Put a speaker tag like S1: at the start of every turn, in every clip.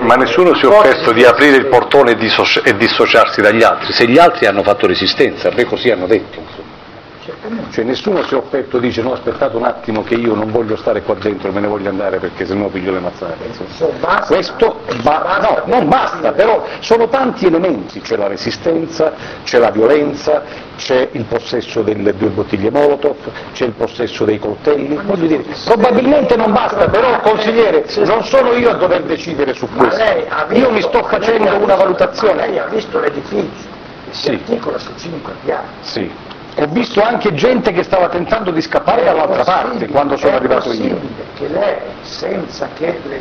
S1: Ma nessuno si è offerto di aprire il portone e dissociarsi dagli altri, se gli altri hanno fatto resistenza, a me così hanno detto. Insomma. Cioè nessuno si è offerto, dice no aspettate un attimo che io non voglio stare qua dentro, me ne voglio andare perché sennò piglio le mazzate. Questo no, non basta, però sono tanti elementi, c'è la resistenza, c'è la violenza, c'è il possesso delle 2 bottiglie Molotov, c'è il possesso dei coltelli, voglio dire, probabilmente non basta, però consigliere, non sono io a dover decidere su questo, io mi sto facendo una valutazione.
S2: Lei ha visto l'edificio, si articola su 5 piani.
S1: Sì. Ho visto anche gente che stava tentando di scappare dall'altra parte quando sono arrivato io.
S2: È possibile che lei, senza che le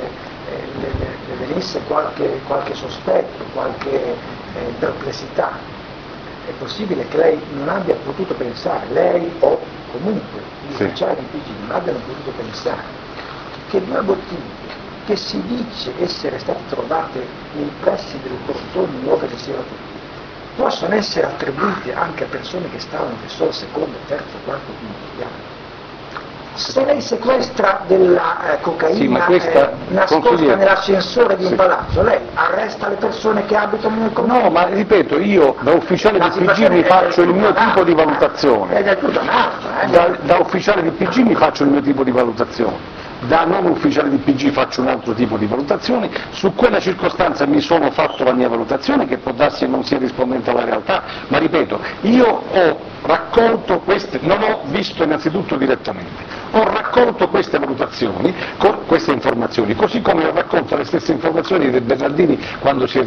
S2: venisse qualche sospetto, qualche perplessità, è possibile che lei non abbia potuto pensare, lei o comunque gli ufficiali di PG non abbiano potuto pensare che 2 bottiglie che si dice essere state trovate nei pressi dei portoni in luogo che si era tutto, possono essere attribuiti anche a persone che stavano nel solo secondo, terzo, quarto, quinto piano. Se lei sequestra della cocaina nascosta nell'ascensore di un palazzo, lei arresta le persone che abitano nel condominio?
S1: No, ma ripeto, io da ufficiale di PG mi faccio il mio tipo di valutazione.
S2: È del tutto nato,
S1: Da ufficiale di PG mi faccio il mio tipo di valutazione. Da non ufficiale di PG faccio un altro tipo di valutazione, su quella circostanza mi sono fatto la mia valutazione che può darsi che non sia rispondente alla realtà, ma ripeto, io ho raccolto queste, non ho visto innanzitutto direttamente, ho raccolto queste valutazioni, queste informazioni, così come ho raccolto le stesse informazioni di Bernardini quando si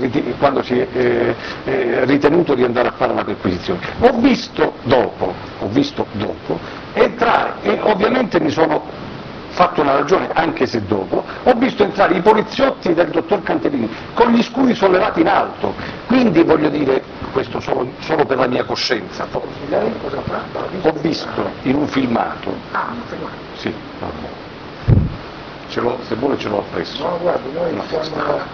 S1: è ritenuto di andare a fare la perquisizione. Ho visto dopo entrare e ovviamente mi sono fatto una ragione, anche se dopo, ho visto entrare i poliziotti del dottor Cantelini con gli scudi sollevati in alto, quindi voglio dire, questo solo per la mia coscienza.
S2: Lei cosa fa?
S1: Ho visto in un filmato, sì, se vuole ce l'ho appresso.
S2: No, guardi, noi siamo...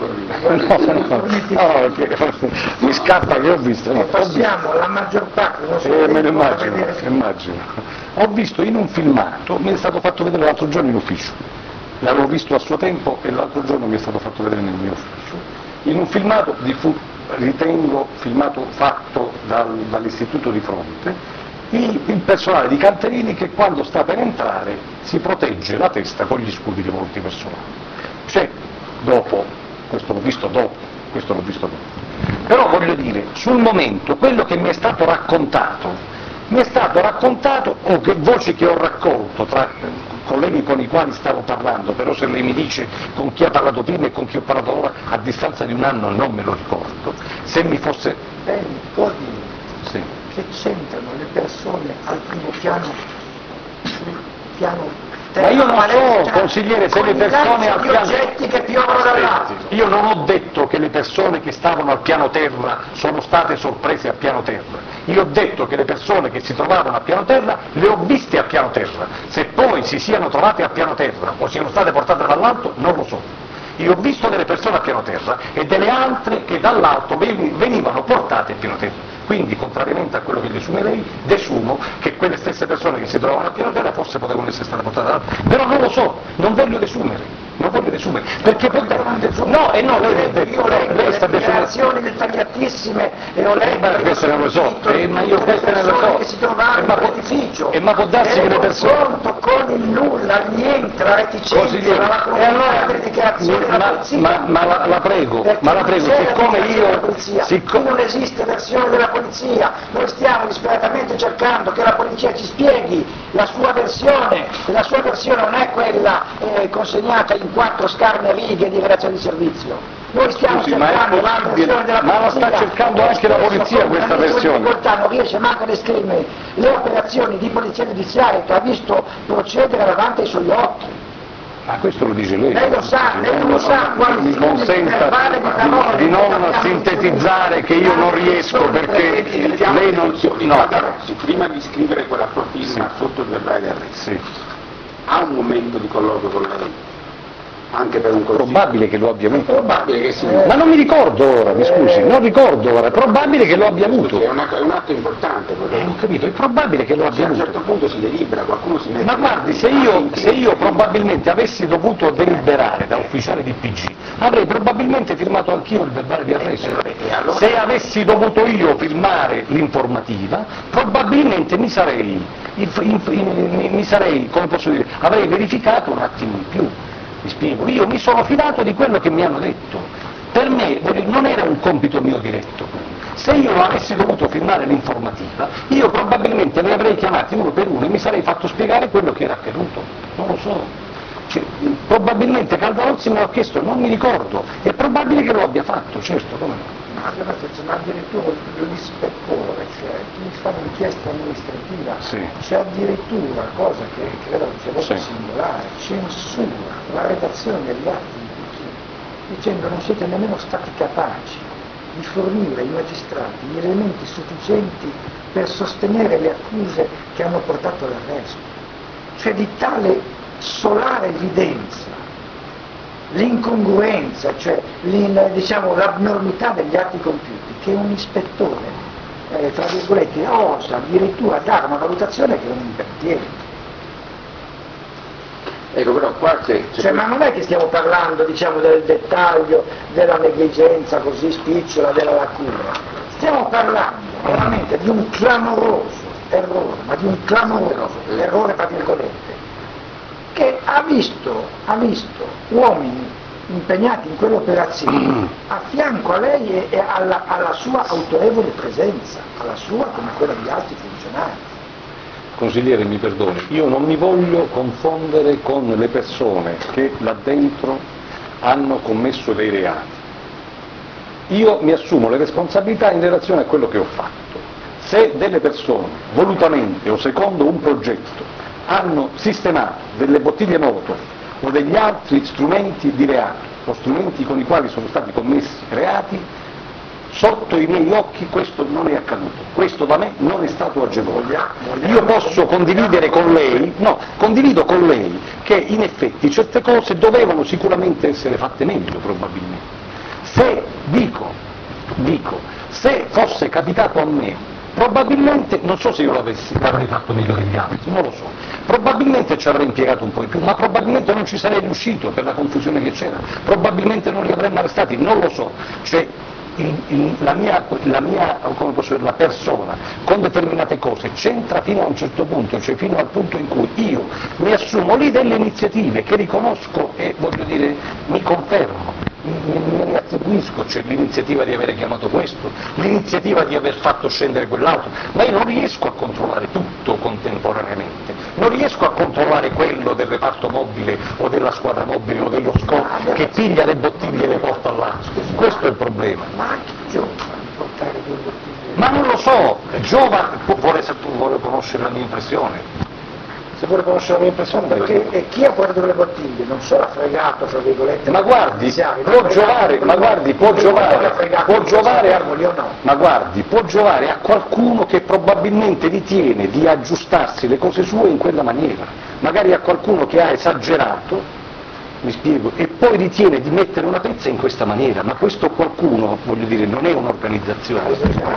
S1: No, mi scappa che ho visto. No,
S2: passiamo la maggior parte del nostro
S1: me lo immagino. Ho visto in un filmato, mi è stato fatto vedere l'altro giorno in ufficio, l'avevo visto a suo tempo e l'altro giorno mi è stato fatto vedere nel mio ufficio, in un filmato ritengo filmato fatto dall'istituto di fronte, il personale di Cantelini che quando sta per entrare si protegge la testa con gli scudi di molti personali. Cioè, questo l'ho visto dopo. Però voglio dire, sul momento, quello che mi è stato raccontato, o che voci che ho raccolto tra colleghi con i quali stavo parlando, però se lei mi dice con chi ha parlato prima e con chi ho parlato ora, a distanza di un anno non me lo ricordo, se mi fosse...
S2: Lei mi può dire che c'entrano le persone al primo piano, sul piano...
S1: Ma io non so, consigliere, se le persone al piano...
S2: oggetti che piovono dall'alto.
S1: Io non ho detto che le persone che stavano al piano terra sono state sorprese a piano terra. Io ho detto che le persone che si trovavano a piano terra le ho viste a piano terra. Se poi si siano trovate a piano terra o siano state portate dall'alto, non lo so. Io ho visto delle persone a piano terra e delle altre che dall'alto venivano portate a piano terra. Quindi, contrariamente a quello che desume lei, desumo che quelle stesse persone che si trovavano a piano terra forse potevano essere state portate dall'alto. Però non lo so, non voglio desumere, perché lei sta
S2: dichiarazioni dettagliatissime e ho letto
S1: questo non lo so, ma io queste non lo so.
S2: Che si trovavano all'edificio,
S1: ma può darsi che le persone
S2: con il nulla, il niente, la reticenza, la laconialità delle dichiarazioni della polizia.
S1: Ma la prego, siccome
S2: qui non esiste versione della polizia, noi stiamo disperatamente cercando che la polizia ci spieghi la sua versione, e la sua versione non è quella consegnata in 4 scarne righe di relazione di servizio. Noi stiamo cercando la versione della polizia,
S1: ma la sta cercando anche la polizia questa versione.
S2: Non riesce manco a descrivere le operazioni di polizia giudiziaria che ha visto procedere davanti ai suoi occhi.
S1: Ma questo lo dice lei.
S2: Lei lo sa,
S1: mi consenta di non sintetizzare che io non riesco perché lei non...
S3: Prima di scrivere quella firma sotto il verbale di arresto, ha un momento di colloquio con lei anche per un consiglio.
S1: Probabile che lo abbia avuto.
S3: Probabile che sì.
S1: Ma non mi ricordo ora, mi scusi, non ricordo ora, è probabile che lo abbia avuto.
S3: È un atto importante quello.
S1: Ho capito, è probabile che lo
S3: A
S1: abbia
S3: un
S1: avuto.
S3: certo punto si delibera, qualcuno si mette...
S1: Ma guardi, se io probabilmente avessi dovuto deliberare da ufficiale di PG, avrei probabilmente firmato anch'io il verbale di arresto.
S3: allora?
S1: Se avessi dovuto io firmare l'informativa, probabilmente mi sarei, come posso dire, avrei verificato un attimo in più. Mi spiego, io mi sono fidato di quello che mi hanno detto. Per me non era un compito mio diretto. Se io avessi dovuto firmare l'informativa, io probabilmente li avrei chiamati uno per uno e mi sarei fatto spiegare quello che era accaduto. Non lo so. Cioè, probabilmente Caldarozzi me l'ha chiesto, non mi ricordo. È probabile che lo abbia fatto, certo, come no.
S2: Ma addirittura l'ispettore, cioè chi fa un'inchiesta amministrativa,
S1: Sì.
S2: c'è addirittura, cosa che credo sia molto
S1: Sì.
S2: singolare, censura la redazione degli atti di PG, dicendo non siete nemmeno stati capaci di fornire ai magistrati gli elementi sufficienti per sostenere le accuse che hanno portato all'arresto. Cioè di tale solare evidenza l'incongruenza, cioè diciamo, l'abnormità degli atti compiuti, che un ispettore, tra virgolette, osa addirittura dare una valutazione che non interviene.
S3: Ecco, però qua c'è...
S2: Cioè, ma non è che stiamo parlando, diciamo, del dettaglio, della negligenza così spicciola, della lacuna, stiamo parlando veramente di un clamoroso errore, ma di un clamoroso errore, tra virgolette, che ha visto uomini impegnati in quell'operazione a fianco a lei e alla sua autorevole presenza, alla sua come quella di altri funzionari.
S1: Consigliere, mi perdoni, io non mi voglio confondere con le persone che là dentro hanno commesso dei reati. Io mi assumo le responsabilità in relazione a quello che ho fatto. Se delle persone, volutamente o secondo un progetto, hanno sistemato delle bottiglie Molotov o degli altri strumenti di reato, o strumenti con i quali sono stati commessi reati, sotto i miei occhi questo non è accaduto, questo da me non è stato agevolato. Io posso condividere con lei, no, condivido con lei che in effetti certe cose dovevano sicuramente essere fatte meglio probabilmente. Se, se fosse capitato a me, probabilmente, non so se io l'avrei fatto meglio degli altri, non lo so, probabilmente ci avrei impiegato un po' di più, ma probabilmente non ci sarei riuscito per la confusione che c'era, probabilmente non li avremmo arrestati, non lo so, cioè la mia come posso dire, la persona con determinate cose c'entra fino a un certo punto, cioè fino al punto in cui io mi assumo lì delle iniziative che riconosco e voglio dire mi confermo. Me ne attribuisco, cioè l'iniziativa di avere chiamato questo, l'iniziativa di aver fatto scendere quell'altro, ma io non riesco a controllare tutto contemporaneamente, non riesco a controllare quello del reparto mobile o della squadra mobile o dello SCO che piglia le bottiglie e le porta all'altro, questo è il problema.
S2: Ma anche giovani portare due bottiglie.
S1: Ma non lo so, Giova vuole conoscere la mia impressione. Se vuole conoscere la mia impressione,
S2: perché e chi ha portato le bottiglie non solo ha fregato, tra virgolette,
S1: ma guardi, può giovare a qualcuno che probabilmente ritiene di aggiustarsi le cose sue in quella maniera, magari a qualcuno che ha esagerato, mi spiego, e poi ritiene di mettere una pezza in questa maniera, ma questo qualcuno, voglio dire, non è un'organizzazione,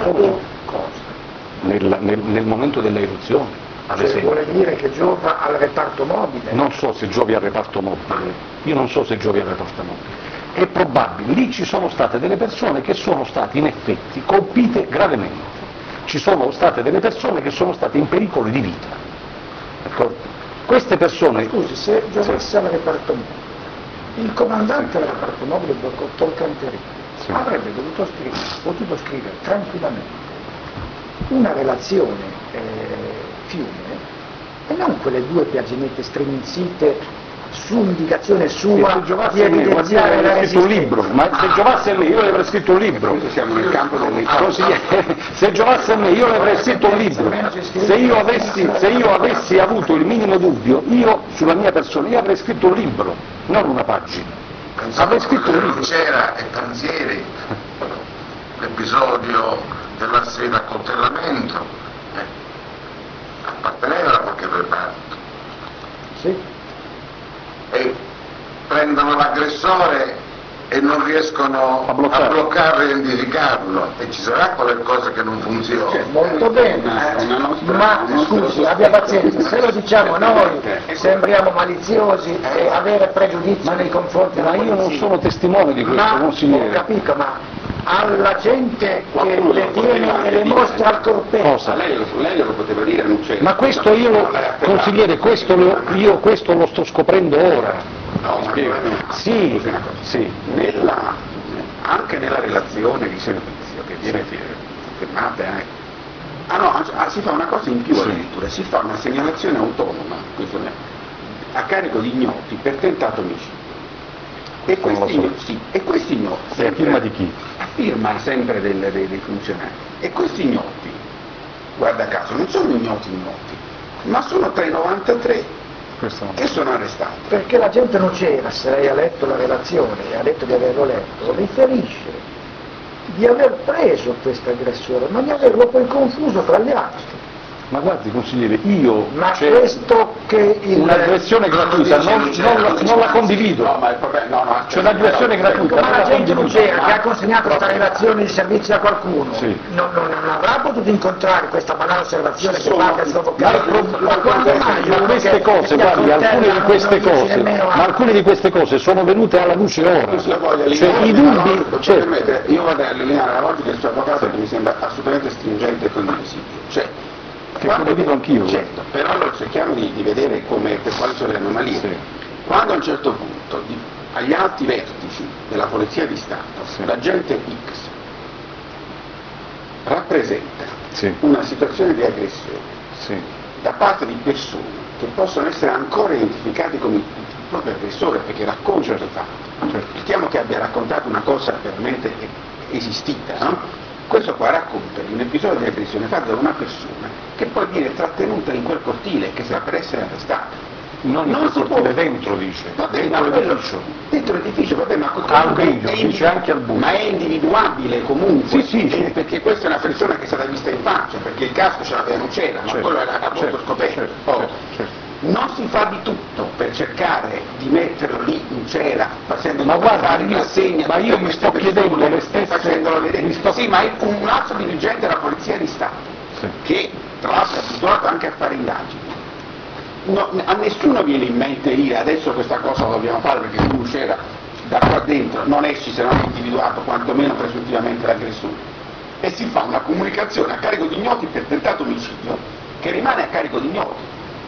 S1: nel momento della eruzione.
S2: Cioè, vuole dire che giova al reparto mobile?
S1: Non so se giovi al reparto mobile, io non so se giovi al reparto mobile. È probabile, lì ci sono state delle persone che sono state in effetti colpite gravemente, ci sono state delle persone che sono state in pericolo di vita. D'accordo? Queste persone...
S2: Scusi, se giovasse al reparto mobile, il comandante del reparto mobile, il dottor Canterini, avrebbe potuto scrivere tranquillamente una relazione fiume e non quelle due paginette striminzite su indicazione sua di evidenziare la
S1: scritto un libro, ma se giovasse a me io le avrei scritto un libro.
S3: Siamo nel campo delle
S1: se giovasse a me io le avrei scritto un libro. Se io avessi avuto il minimo dubbio, io sulla mia persona, io avrei scritto un libro, non una pagina. Avrei scritto un libro.
S4: C'era e Panzieri, l'episodio della sera a coltellamento, apparteneva a qualche reparto.
S2: Sì.
S4: E prendono l'aggressore e non riescono a bloccarlo e identificarlo, e ci sarà qualcosa che non funziona.
S2: Molto bene, ma scusi, abbia pazienza, se lo diciamo noi sembriamo maliziosi e avere pregiudizi nei confronti della polizia.
S1: Ma io non sono testimone di questo, consigliere.
S2: Ho capito, ma alla gente che le tiene e le mostra al corteo.
S1: Cosa?
S3: Lei lo poteva dire, non c'era.
S1: Ma questo consigliere, questo lo sto scoprendo ora.
S3: No,
S1: Sì, sì.
S3: Anche nella relazione di servizio che viene firmata si fa una cosa in più addirittura, si fa una segnalazione autonoma a carico di ignoti per tentato omicidio. E questi ignoti,
S1: A firma di chi?
S3: a firma sempre dei funzionari, e questi ignoti, guarda caso, non sono ignoti, ma sono 393 che sono arrestati.
S2: Perché la gente non c'era, se lei ha letto la relazione e ha detto di averlo letto, riferisce di aver preso questo aggressore, ma di averlo poi confuso tra gli altri.
S1: Ma guardi consigliere,
S2: Ma questo che
S1: un'aggressione gratuita non la condivido.
S3: No, ma il problema, no,
S1: C'è un'aggressione gratuita,
S2: ma la gente non c'era, che ha consegnato questa relazione di servizio a qualcuno,
S1: Sì.
S2: non avrà potuto incontrare questa banale osservazione che fa del suo avvocato.
S1: Ma queste cose, guardi, alcune di queste cose sono venute alla luce ora. Cioè, i dubbi,
S3: io vado a allineare la logica del suo avvocato che mi sembra assolutamente stringente e condivisibile. Cioè,
S1: che condivido anch'io.
S3: Certo, però allora cerchiamo di vedere per quali sono le anomalie.
S1: Sì.
S3: Quando a un certo punto agli alti vertici della Polizia di Stato l'agente X rappresenta una situazione di aggressione da parte di persone che possono essere ancora identificate come il proprio aggressore perché racconta il fatto. Mettiamo che abbia raccontato una cosa veramente esistita, no? Questo qua racconta di un episodio di aggressione fatto da una persona che poi viene trattenuta in quel cortile che sta per essere arrestata.
S1: Non in quel cortile, dentro, dice. Dentro l'edificio.
S3: Dentro l'edificio, vabbè, ma
S1: al buio, dice anche al buio.
S3: Ma è individuabile comunque,
S1: Sì,
S3: perché questa è una persona che è stata vista in faccia, perché il casco ce l'aveva, non c'era, ma quello era appunto scoperto. Non si fa di tutto per cercare di metterlo lì in cera, facendo fare una segna.
S1: Ma io mi sto chiedendo le stesse.
S3: Facendolo vedere. Sì, ma è un altro dirigente della Polizia di Stato, che tra l'altro è abituato anche a fare indagini. A nessuno viene in mente dire adesso questa cosa la dobbiamo fare perché tu c'era da qua dentro, non esci se non hai individuato quantomeno presuntivamente l'aggressore. E si fa una comunicazione a carico di ignoti per tentato omicidio che rimane a carico di ignoti.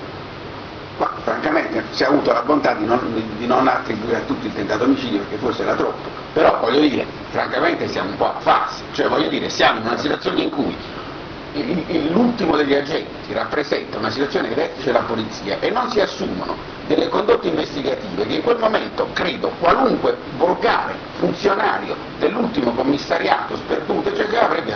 S3: Ma francamente si è avuto la bontà di non attribuire a tutti il tentato omicidio perché forse era troppo, però voglio dire, francamente siamo un po' a farsi, cioè voglio dire, siamo in una situazione in cui l'ultimo degli agenti rappresenta una situazione che c'è la polizia e non si assumono delle condotte investigative che in quel momento credo qualunque volgare funzionario dell'ultimo commissariato sperduto eccetera avrebbe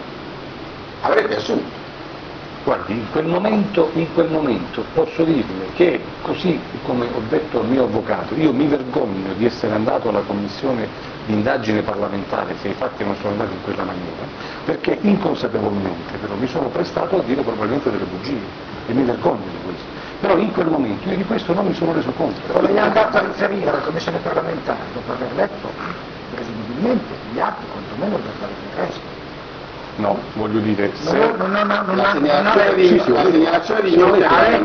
S3: assunto.
S1: Guardi, in quel momento posso dirle che, così come ho detto al mio avvocato, io mi vergogno di essere andato alla commissione di indagine parlamentare se i fatti non sono andati in quella maniera, perché inconsapevolmente però mi sono prestato a dire probabilmente delle bugie e mi vergogno di questo. Però in quel momento io di questo non mi sono reso conto.
S2: Però lei è andato a riferire alla commissione parlamentare dopo aver letto presumibilmente gli atti quantomeno per fare il resto.
S1: No, voglio dire, se...
S3: La segnalazione di ignoti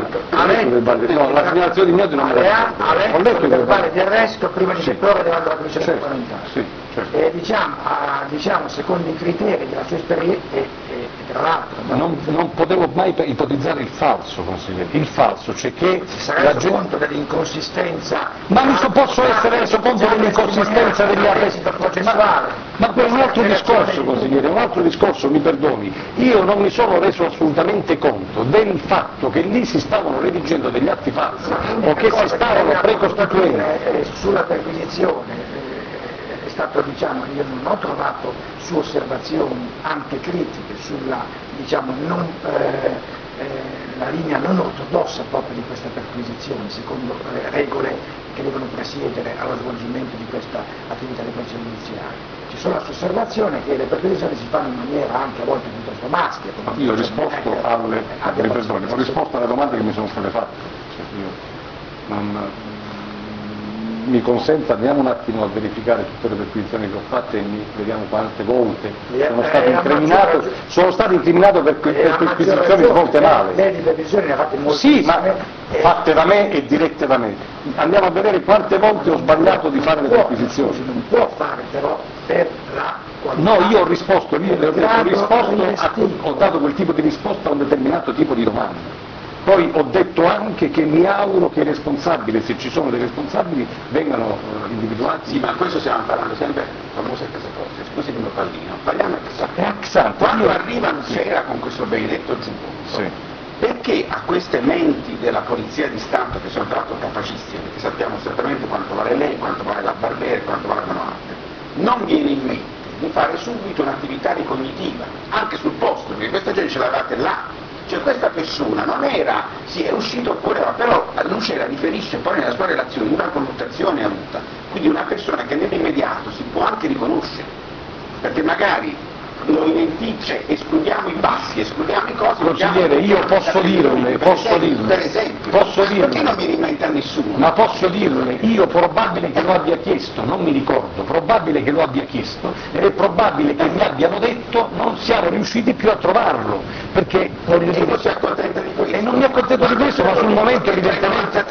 S1: la segnalazione di ignoti non me l'ha
S2: ha letto il verbale di arresto prima di deporre davanti alla commissione parlamentare.
S1: Sì, certo.
S2: E diciamo secondo i criteri della sua esperienza e tra l'altro
S1: non potevo mai ipotizzare il falso, consigliere. Il falso, cioè che
S2: si sarà reso conto dell'inconsistenza.
S1: Ma mi posso essere reso conto dell'inconsistenza degli arresti
S2: processuale.
S1: Ma quello è un altro discorso, consigliere, un altro discorso, mi perdoni. Io non mi sono reso assolutamente conto del fatto che lì si stavano redigendo degli atti falsi o che si stavano precostituendo.
S2: Sulla perquisizione è stato, io non ho trovato su osservazioni anche critiche sulla, la linea non ortodossa proprio di questa perquisizione, secondo le regole che devono presiedere allo svolgimento di questa attività di polizia giudiziaria. Ci sono la osservazione che le perquisizioni si fanno in maniera anche a volte piuttosto maschia.
S1: Io ho risposto ho risposto alle domande che mi sono state fatte. Cioè mi consenta, andiamo un attimo a verificare tutte le perquisizioni che ho fatte e vediamo quante volte sono stato incriminato per perquisizioni svolte male.
S2: Lei di televisione ne ha fatte molte.
S1: Sì, ma fatte da me e dirette da me. Andiamo a vedere quante volte ho sbagliato di fare le perquisizioni.
S2: Non può fare però per la qualità.
S1: No, io ho risposto, ho dato quel tipo di risposta a un determinato tipo di domanda. Poi ho detto anche che mi auguro che i responsabili, se ci sono dei responsabili, vengano individuati.
S3: Sì, ma questo stiamo parlando sempre famose queste cose, scusi mio pallino, parliamo
S1: ex ante.
S3: Quando arrivano sera con questo benedetto giubbotto, perché a queste menti della polizia di Stato, che sono tra l'altro capacissime, che sappiamo esattamente quanto vale lei, quanto vale la Barbera, quanto valgono altre, non viene in mente di fare subito un'attività ricognitiva, anche sul posto, perché questa gente ce l'avete là. Cioè questa persona non era, sì è uscito oppure però Lucera riferisce poi nella sua relazione una connotazione avuta, quindi una persona che nell'immediato si può anche riconoscere, perché magari lo identifica, escludiamo i bassi, escludiamo i cosi.
S1: Consigliere, io posso dirle,
S3: per esempio, perché non viene in mente a nessuno?
S1: Ma posso dirle, io probabile che lo abbia chiesto, non mi ricordo, probabile che lo abbia chiesto, ed è probabile che mi abbiano detto non siamo riusciti più a trovarlo, perché voglio dire,
S3: non si accontenta di questo.
S1: E non mi accontento di questo, ma sul momento evidentemente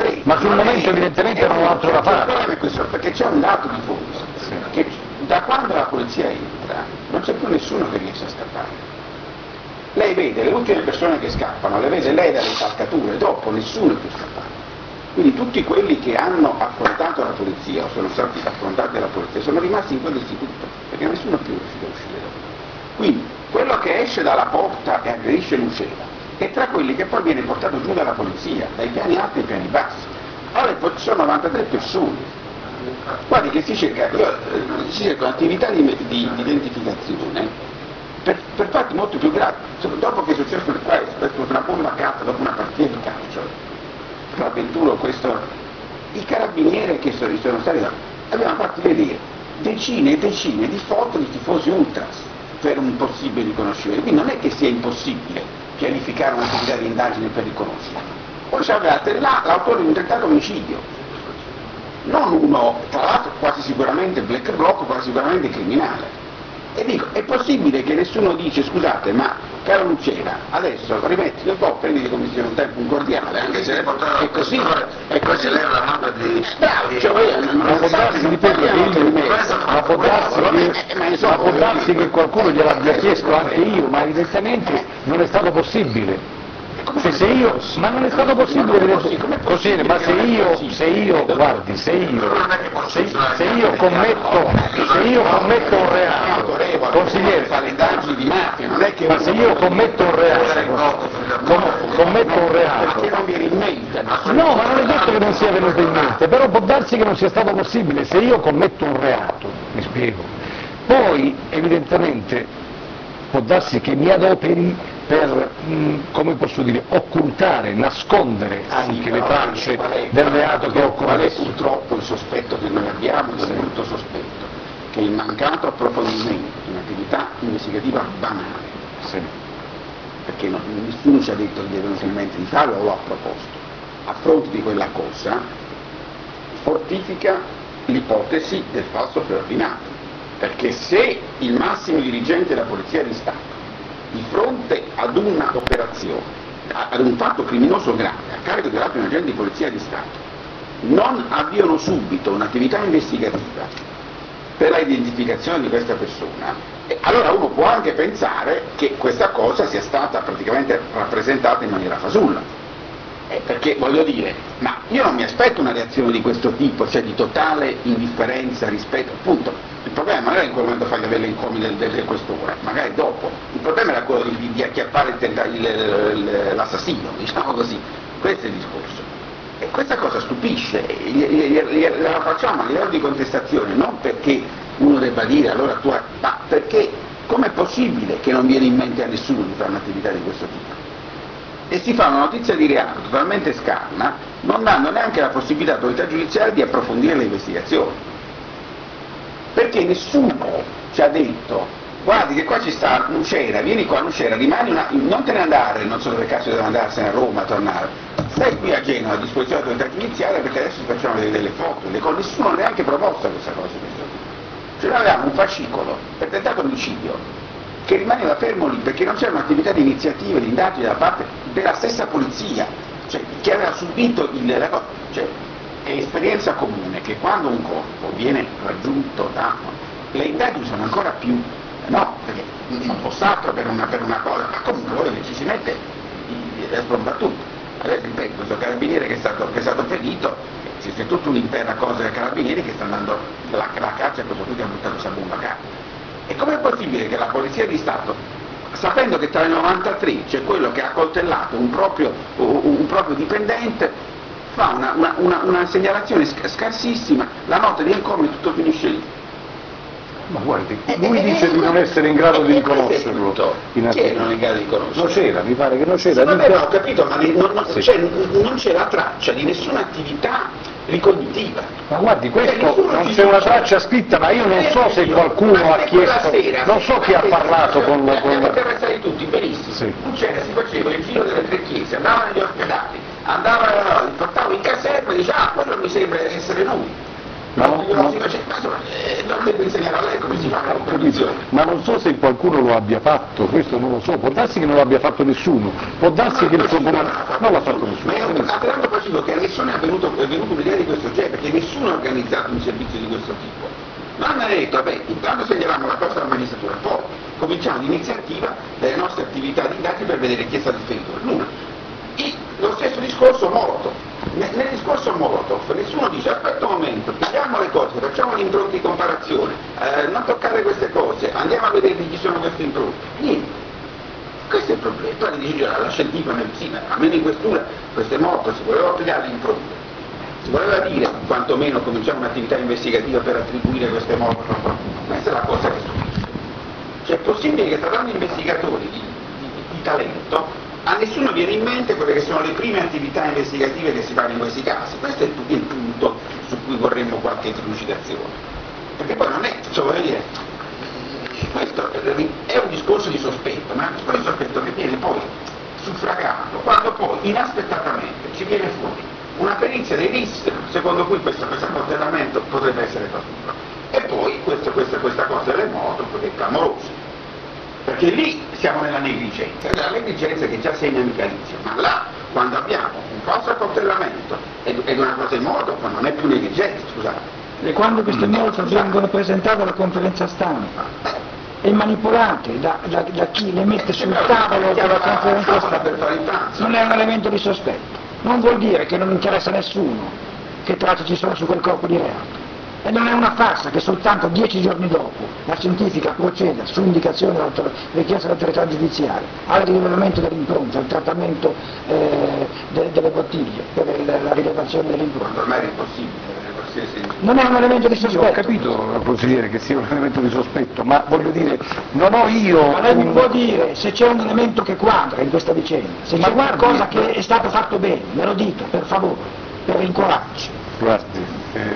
S1: non ho altro da fare.
S3: Il problema è questo, perché c'è un dato di fondo, che da quando la polizia entra non c'è più nessuno che riesce a scappare. Lei vede le ultime persone che scappano, le vede lei dalle impalcature, dopo nessuno è più scappato. Quindi tutti quelli che hanno affrontato la polizia o sono stati affrontati dalla polizia sono rimasti in quell'istituto, perché nessuno più riuscito a uscire da lì. Quindi quello che esce dalla porta e aggredisce Lucera è tra quelli che poi viene portato giù dalla polizia, dai piani alti ai piani bassi. Allora ci sono 93 persone. Guardi che si cerca un'attività di identificazione per fatti molto più gravi. Dopo che è successo una bomba a carta dopo una partita di calcio, tra 21 i carabinieri che sono stati là, abbiamo fatto vedere decine e decine di foto di tifosi ultras per un possibile riconoscimento. Quindi non è che sia impossibile pianificare un'attività di indagine per riconoscerlo. Poi avevate là l'autore di un tentato omicidio. Non uno, tra l'altro quasi sicuramente black bloc, quasi sicuramente criminale. E dico, è possibile che nessuno dice, scusate, ma caro Lucera, adesso rimettiti un po', prenditi come se sia un tempo un cordiale, anche se è così,
S4: lei la manda di...
S3: Bravo, cioè
S1: Ma può darsi, ripeto, ma può darsi che qualcuno gliel'abbia chiesto anche io, ma evidentemente non è stato possibile. Ma non è stato possibile, così, ma se io commetto un reato, consigliere, ma se io commetto un reato,
S3: perché non viene in mente?
S1: no, ma non è detto che non sia venuto in mente, però può darsi che non sia stato possibile, se io commetto un reato, mi spiego, poi evidentemente può darsi che mi adoperi per, come posso dire, occultare, nascondere anche le tracce del reato che ho commesso.
S3: Purtroppo il sospetto che noi abbiamo, il brutto sospetto, che il mancato approfondimento di un'attività investigativa banale, perché nessuno ci ha detto che gli è venuto in mente di farlo o lo ha proposto, a fronte di quella cosa, fortifica l'ipotesi del falso preordinato, perché se il massimo dirigente della Polizia di Stato di fronte ad una operazione, ad un fatto criminoso grave, a carico di altri agenti di polizia di Stato, non avviano subito un'attività investigativa per la identificazione di questa persona, allora uno può anche pensare che questa cosa sia stata praticamente rappresentata in maniera fasulla. Perché voglio dire, ma io non mi aspetto una reazione di questo tipo, cioè di totale indifferenza rispetto, appunto, il problema non era in quel momento fargli avere l'incomi del quest'ora, magari dopo, il problema era quello di acchiappare l'assassino, diciamo così, questo è il discorso. E questa cosa stupisce, la facciamo a livello di contestazione, non perché uno debba dire allora ma perché com'è possibile che non viene in mente a nessuno di fare un'attività di questo tipo? E si fa una notizia di reato totalmente scarna, non dando neanche la possibilità all'autorità giudiziaria di approfondire le investigazioni. Perché nessuno ci ha detto guardi che qua ci sta Nucera, vieni qua Nucera, rimani non te ne andare, non so dove cazzo devo andarsene a Roma a tornare, stai qui a Genova a disposizione dell'autorità giudiziaria perché adesso facciamo delle foto, nessuno ha neanche proposto questa cosa. Cioè noi avevamo un fascicolo per tentato omicidio che rimaneva fermo lì perché non c'era un'attività di iniziativa, di indagine da parte della stessa polizia, cioè che aveva subito la cosa. Cioè, è esperienza comune che quando un corpo viene raggiunto le indagini sono ancora più, no, perché non poss'altro per una cosa, ma comunque ci si mette a sbombattuto. Adesso ripeto, questo carabiniere che è stato ferito, c'è tutta un'intera cosa dei carabinieri che sta andando la caccia a questo qui che ha buttato questa bomba a casa. E com'è possibile che la Polizia di Stato, sapendo che tra il 93 c'è quello che ha coltellato un proprio dipendente, fa una segnalazione scarsissima, la nota di incomodo tutto finisce lì?
S1: Ma guardi, lui dice di non essere in grado di riconoscerlo.
S3: Chi è non è in grado di riconoscerlo?
S1: Nocera, mi pare che Nocera.
S3: Vabbè, ho capito, ma non c'è la traccia di nessuna attività ricognitiva.
S1: Ma guardi, questo non c'è una traccia scritta, ma io non so se qualcuno ha chiesto, non so chi ha parlato con...
S3: Poteva essere tutti, benissimo.
S1: Sì.
S3: Nucera si faceva il giro delle 3 chiese, andava negli ospedali, andava, portava in caserma e diceva, quello mi sembra essere lui.
S1: No.
S3: Non devo insegnare a lei come si fa la riproduzione.
S1: Ma non so se qualcuno lo abbia fatto, questo non lo so, può darsi che non l'abbia fatto nessuno, può darsi che il suo comando non l'ha fatto nessuno.
S3: Ma è un altrettanto passivo che a nessuno è venuto un'idea di questo genere, perché nessuno ha organizzato un servizio di questo tipo. Non hanno detto, vabbè, intanto segnaliamo la cosa all'amministratura, poi cominciamo l'iniziativa delle nostre attività di indagine per vedere chi è stato ferito. Lo stesso discorso Molotov. Nel discorso Molotov nessuno dice aspetta un momento, pigliamo le cose, facciamo l'impronta di comparazione, non toccare queste cose, andiamo a vedere chi sono queste impronte. Niente. Questo è il problema. Poi dice la scientifica medicina, almeno in questura, queste morte si voleva pigliare le impronte. Si voleva dire, quantomeno cominciamo un'attività investigativa per attribuire queste morti. Questa è la cosa che stupisce. Cioè è possibile che trovando investigatori di talento a nessuno viene in mente quelle che sono le prime attività investigative che si fanno in questi casi. Questo è il punto su cui vorremmo qualche delucidazione. Perché poi non è, voglio dire, questo è un discorso di sospetto, ma è un discorso di sospetto che viene poi suffragato quando poi inaspettatamente ci viene fuori una perizia dei RIS secondo cui questo accoltellamento potrebbe essere fatto. E poi questa cosa delle moto è clamorosa. Perché lì siamo nella negligenza che già segna Michalizio, ma là quando abbiamo un falso accoltellamento ed una cosa in modo, ma non è più negligenza, scusate.
S2: E quando queste moto vengono presentate alla conferenza stampa e manipolate da chi le mette sul tavolo della conferenza stampa, non è un elemento di sospetto, non vuol dire che non interessa a nessuno che tracce ci sono su quel corpo di reato. E non è una farsa che soltanto 10 giorni dopo la scientifica proceda su indicazione richiesta dall'autorità giudiziaria al rilevamento dell'impronta, al trattamento delle bottiglie per la rilevazione dell'impronta.
S3: Ormai è impossibile.
S2: Non è un elemento di sospetto.
S1: Ho capito, consigliere, che sia un elemento di sospetto, ma voglio dire, non ho io...
S2: Ma lei mi può dire se c'è un elemento che quadra in questa vicenda, se c'è qualcosa che è stato fatto bene, me lo dica, per favore, per rincoraggi.
S1: Guardi,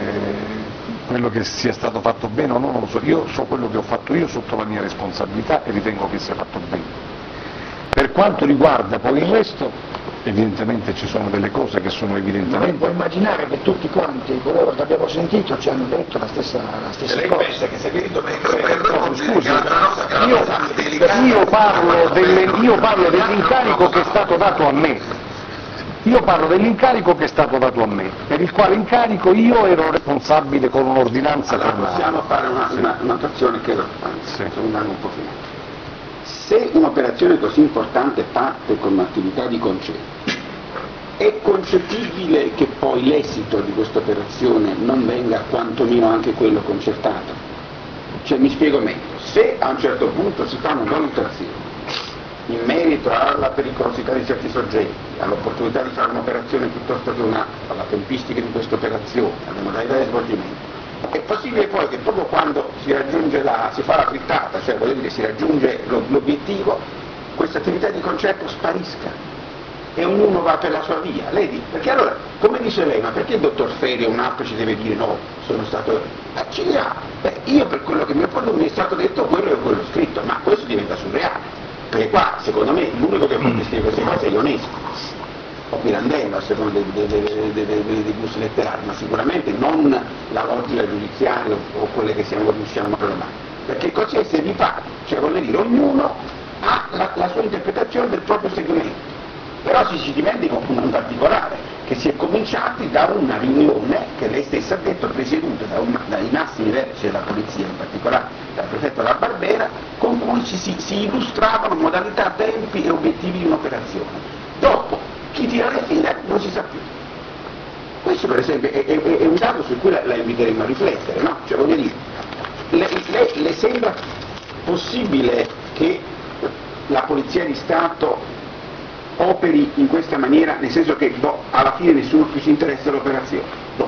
S1: quello che sia stato fatto bene o no non lo so, io so quello che ho fatto io sotto la mia responsabilità e ritengo che sia fatto bene. Per quanto riguarda poi il resto, evidentemente ci sono delle cose che sono evidentemente...
S2: Lei può immaginare che tutti quanti coloro che abbiamo sentito ci hanno detto la stessa
S3: lei
S2: cosa.
S3: pensa che se vedi dove
S1: Scusi, io parlo dell'incarico che è stato dato a me. Io parlo dell'incarico che è stato dato a me, per il quale incarico io ero responsabile con un'ordinanza formale.
S3: Possiamo fare una notazione che sto andando un po' finito. Se un'operazione così importante parte con un'attività di concerto, è concepibile che poi l'esito di questa operazione non venga quantomeno anche quello concertato? Cioè, mi spiego meglio, se a un certo punto si fa una valutazione in merito alla pericolosità di certi soggetti, all'opportunità di fare un'operazione piuttosto che un'altra, alla tempistica di questa operazione, alle modalità di svolgimento, è possibile poi che proprio quando si raggiunge si fa la frittata, cioè voglio dire si raggiunge l'obiettivo, questa attività di concerto sparisca. e ognuno va per la sua via. Lei dice, perché allora, come dice lei, ma perché il dottor Feri o un altro ci deve dire no, sono stato... ci dirà, io per quello che mi è stato detto quello e quello scritto, ma questo diventa surreale. Perché qua, secondo me, l'unico che può gestire queste cose è Ionesco, o Pirandello, a seconda dei gusti letterari, ma sicuramente non la logica giudiziaria o quelle che riusciamo a trovare. Perché così se vi pare, cioè vuol dire ognuno ha la sua interpretazione del proprio segmento. Però si dimentica un particolare, che si è cominciati da una riunione che lei stessa ha detto presieduta dai massimi vertici della polizia, in particolare dal prefetto La Barbera, con cui si illustravano modalità, tempi e obiettivi di un'operazione. Dopo, chi tira le file non si sa più. Questo per esempio è un dato su cui la inviteremo a riflettere, no? Cioè voglio dire, le sembra possibile che la Polizia di Stato operi in questa maniera, nel senso che alla fine nessuno più si interessa dell'operazione? No.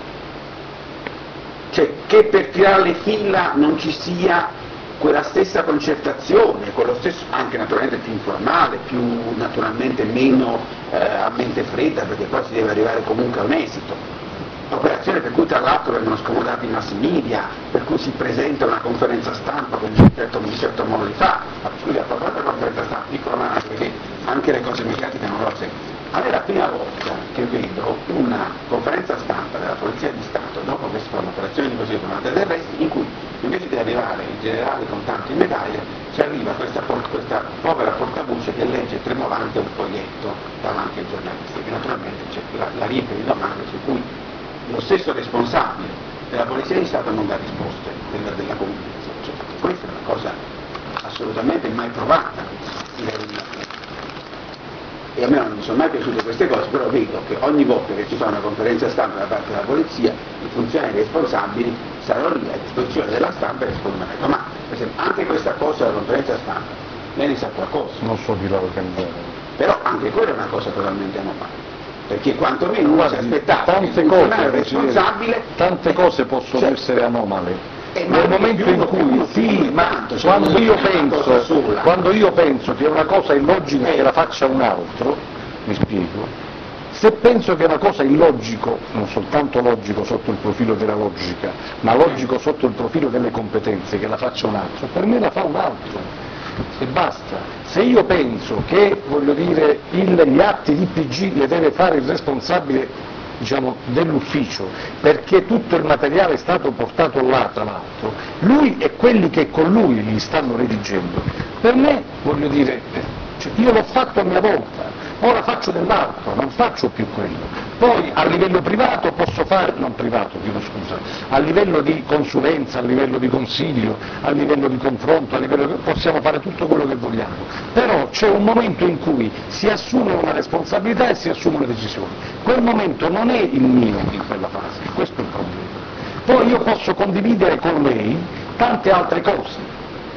S3: Cioè che per tirare le fila non ci sia quella stessa concertazione, quello stesso, anche naturalmente più informale, più naturalmente meno a mente fredda, perché poi si deve arrivare comunque a un esito. Operazione per cui tra l'altro vengono scomodati i mass media, per cui si presenta una conferenza stampa con un certo modo di fare. Scusi, a proposito della conferenza stampa, dico perché anche le cose mediatiche non lo seguono. A me è la prima volta che vedo una conferenza stampa della Polizia di Stato, dopo che si fa un'operazione di così chiamata del resto, in cui invece di arrivare il generale con tanti medaglie, ci arriva questa povera portavoce che legge tremolante un foglietto davanti ai giornalisti, che naturalmente la riempie di domande su cui lo stesso responsabile della Polizia di Stato non dà risposte della comunicazione. Cioè, questa è una cosa assolutamente mai provata. E a me non mi sono mai piaciute queste cose, però vedo che ogni volta che ci fa una conferenza stampa da parte della Polizia, i funzionari responsabili saranno lì a disposizione della stampa e rispondono. Ma per esempio, anche questa cosa della conferenza stampa, lei ne sa qualcosa?
S1: Non so chi l'ha organizzata.
S3: Però anche quella è una cosa totalmente anomala. Perché quantomeno uno si aspettava che il funzionario responsabile...
S1: Tante cose possono essere anomale.
S3: Nel momento in cui
S1: sì, ma quando io penso che una cosa è illogica che la faccia un altro, mi spiego, se penso che una cosa è illogico, non soltanto logico sotto il profilo della logica, ma logico sotto il profilo delle competenze, che la faccia un altro, per me la fa un altro e basta. Se io penso che, voglio dire, gli atti di PG le deve fare il responsabile, diciamo, dell'ufficio, perché tutto il materiale è stato portato là, tra l'altro, lui e quelli che con lui li stanno redigendo, per me, voglio dire, cioè, io l'ho fatto a mia volta, ora faccio dell'altro, non faccio più quello. Poi a livello privato posso fare, non privato, chiedo scusa, a livello di consulenza, a livello di consiglio, a livello di confronto, a livello possiamo fare tutto quello che vogliamo, però c'è un momento in cui si assume una responsabilità e si assume una decisione. Quel momento non è il mio in quella fase, questo è il problema. Poi io posso condividere con lei tante altre cose.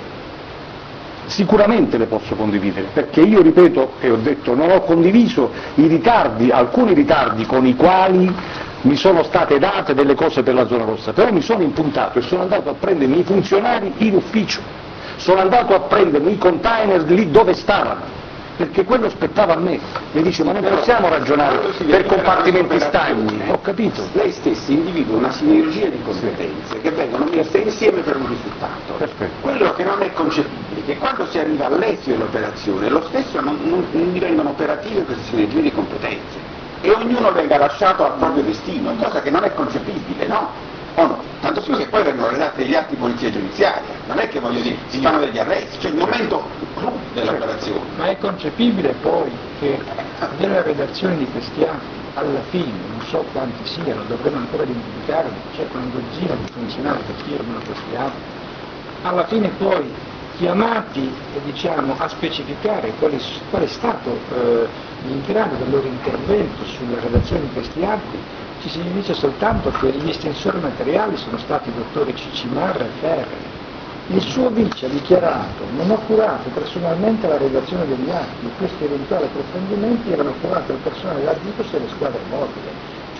S1: Sicuramente le posso condividere, perché io ripeto e ho detto non ho condiviso i ritardi, alcuni ritardi con i quali mi sono state date delle cose per la zona rossa, però mi sono impuntato e sono andato a prendermi i funzionari in ufficio, sono andato a prendermi i container lì dove stavano, perché quello spettava a me. Mi dice ma non possiamo ragionare per compartimenti stagni, ho capito.
S3: Lei stessa individua una sinergia di competenze che vengono messe insieme per un risultato.
S1: Perfetto.
S3: Quello che non è concepibile è che quando si arriva all'esito dell'operazione lo stesso non diventano operative queste sinergie di competenze e ognuno venga lasciato al proprio destino, cosa che non è concepibile, no? O no? Tanto più che poi vengono redatti degli atti di polizia giudiziaria, non è che voglio dire, si fanno degli arresti, cioè il momento dell'operazione.
S2: Ma è concepibile poi che nella redazione di questi atti, alla fine, non so quanti siano, dovremo ancora identificarli, c'è una dozzina di funzionari che firmano questi atti, alla fine poi chiamati diciamo, a specificare qual è stato l'ingrado del loro intervento sulla redazione di questi atti, ci si dice soltanto che gli estensori materiali sono stati il dottore Cicimarra e Ferri. Il suo vice ha dichiarato non ho curato personalmente la redazione degli atti, questi eventuali approfondimenti erano curati dal personale dell'Additos e delle squadre mobili.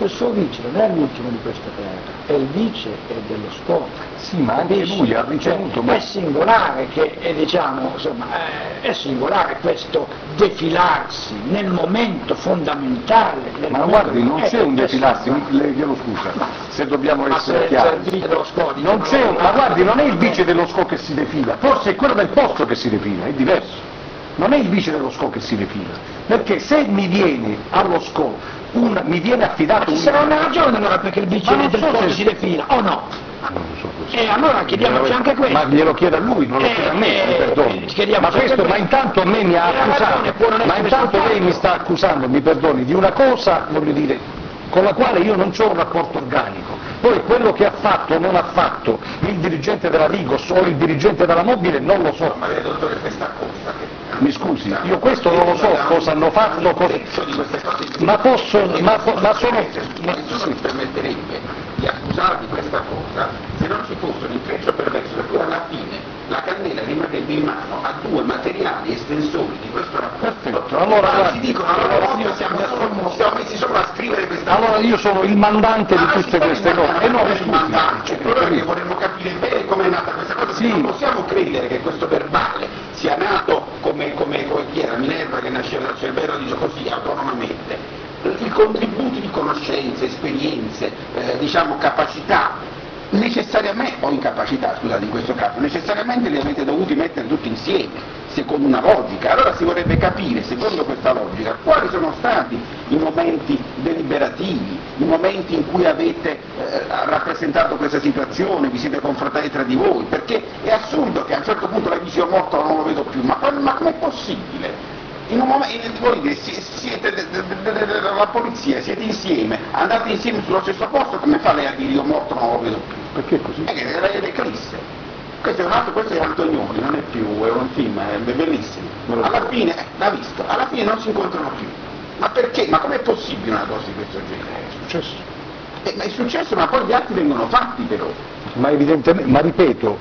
S2: il suo vice non è l'ultimo di questa terra, è il vice dello scopo.
S1: Sì, ma anche lui ha ricevuto...
S2: È singolare che, diciamo, insomma, è singolare questo defilarsi nel momento fondamentale.
S1: Ma guardi, non c'è un defilarsi, le chiedo scusa, se dobbiamo essere chiari. Non c'è, ma guardi, non è il vice dello SCO che si defila, forse è quello del posto che si defila, è diverso. Non è il vice dello SCO che si defila, perché se mi viene allo SCO, mi viene affidato
S2: ci sarà una ragione allora perché il vice del posto si defila, o no?
S1: Non lo so questo.
S2: E allora chiediamoci anche questo.
S1: Ma glielo chiede a lui, non lo chiede a me, mi perdoni. Ma intanto a me mi ha accusato, ma intanto lei mi sta accusando, mi perdoni, di una cosa, voglio dire, con la quale io non ho un rapporto organico. Poi quello che ha fatto o non ha fatto il dirigente della Rigos o il dirigente della Mobile non lo so.
S3: Ma dottore, questa cosa che...
S1: Mi scusi, io questo non lo so cosa hanno fatto, ma posso, ma sono...
S3: Nessuno mi permetterebbe di accusarvi di questa cosa se non ci fosse un intreccio perverso, per cui alla fine la candela rimarrebbe in mano a due materiali estensori di questo rapporto.
S1: Perfetto, allora
S3: si dicono, allora siamo messi solo a scrivere questa cosa.
S1: Allora io sono il mandante di tutte queste cose. E no,
S3: scusi. Allora che vorremmo capire bene come è nata questa cosa, sì. Non possiamo credere che questo verbale sia nato come chi era Minerva che nasceva dal cervello, dice così, autonomamente. I contributi di conoscenze, esperienze, diciamo capacità, necessariamente, o incapacità, scusate in questo caso, necessariamente li avete dovuti mettere tutti insieme, secondo una logica. Allora si vorrebbe capire, secondo questa logica, quali sono stati i momenti deliberativi, i momenti in cui avete rappresentato questa situazione, vi siete confrontati tra di voi, perché è assurdo che a un certo punto lei dice morto non lo vedo più, ma com'è possibile? In un momento, vuol dire, siete della polizia, siete insieme, andate insieme sullo stesso posto, come fa lei a dire io morto non lo vedo più?
S1: Perché così?
S3: È che lei è l'eclisse. Questo è Antonioni, non è più, è un film, è bellissimo. Alla fine, l'ha visto, alla fine non si incontrano più. Ma perché? Ma com'è possibile una cosa di questo genere?
S1: È successo.
S3: Ma è successo, ma poi gli atti vengono fatti però.
S1: Ma evidentemente, ma ripeto,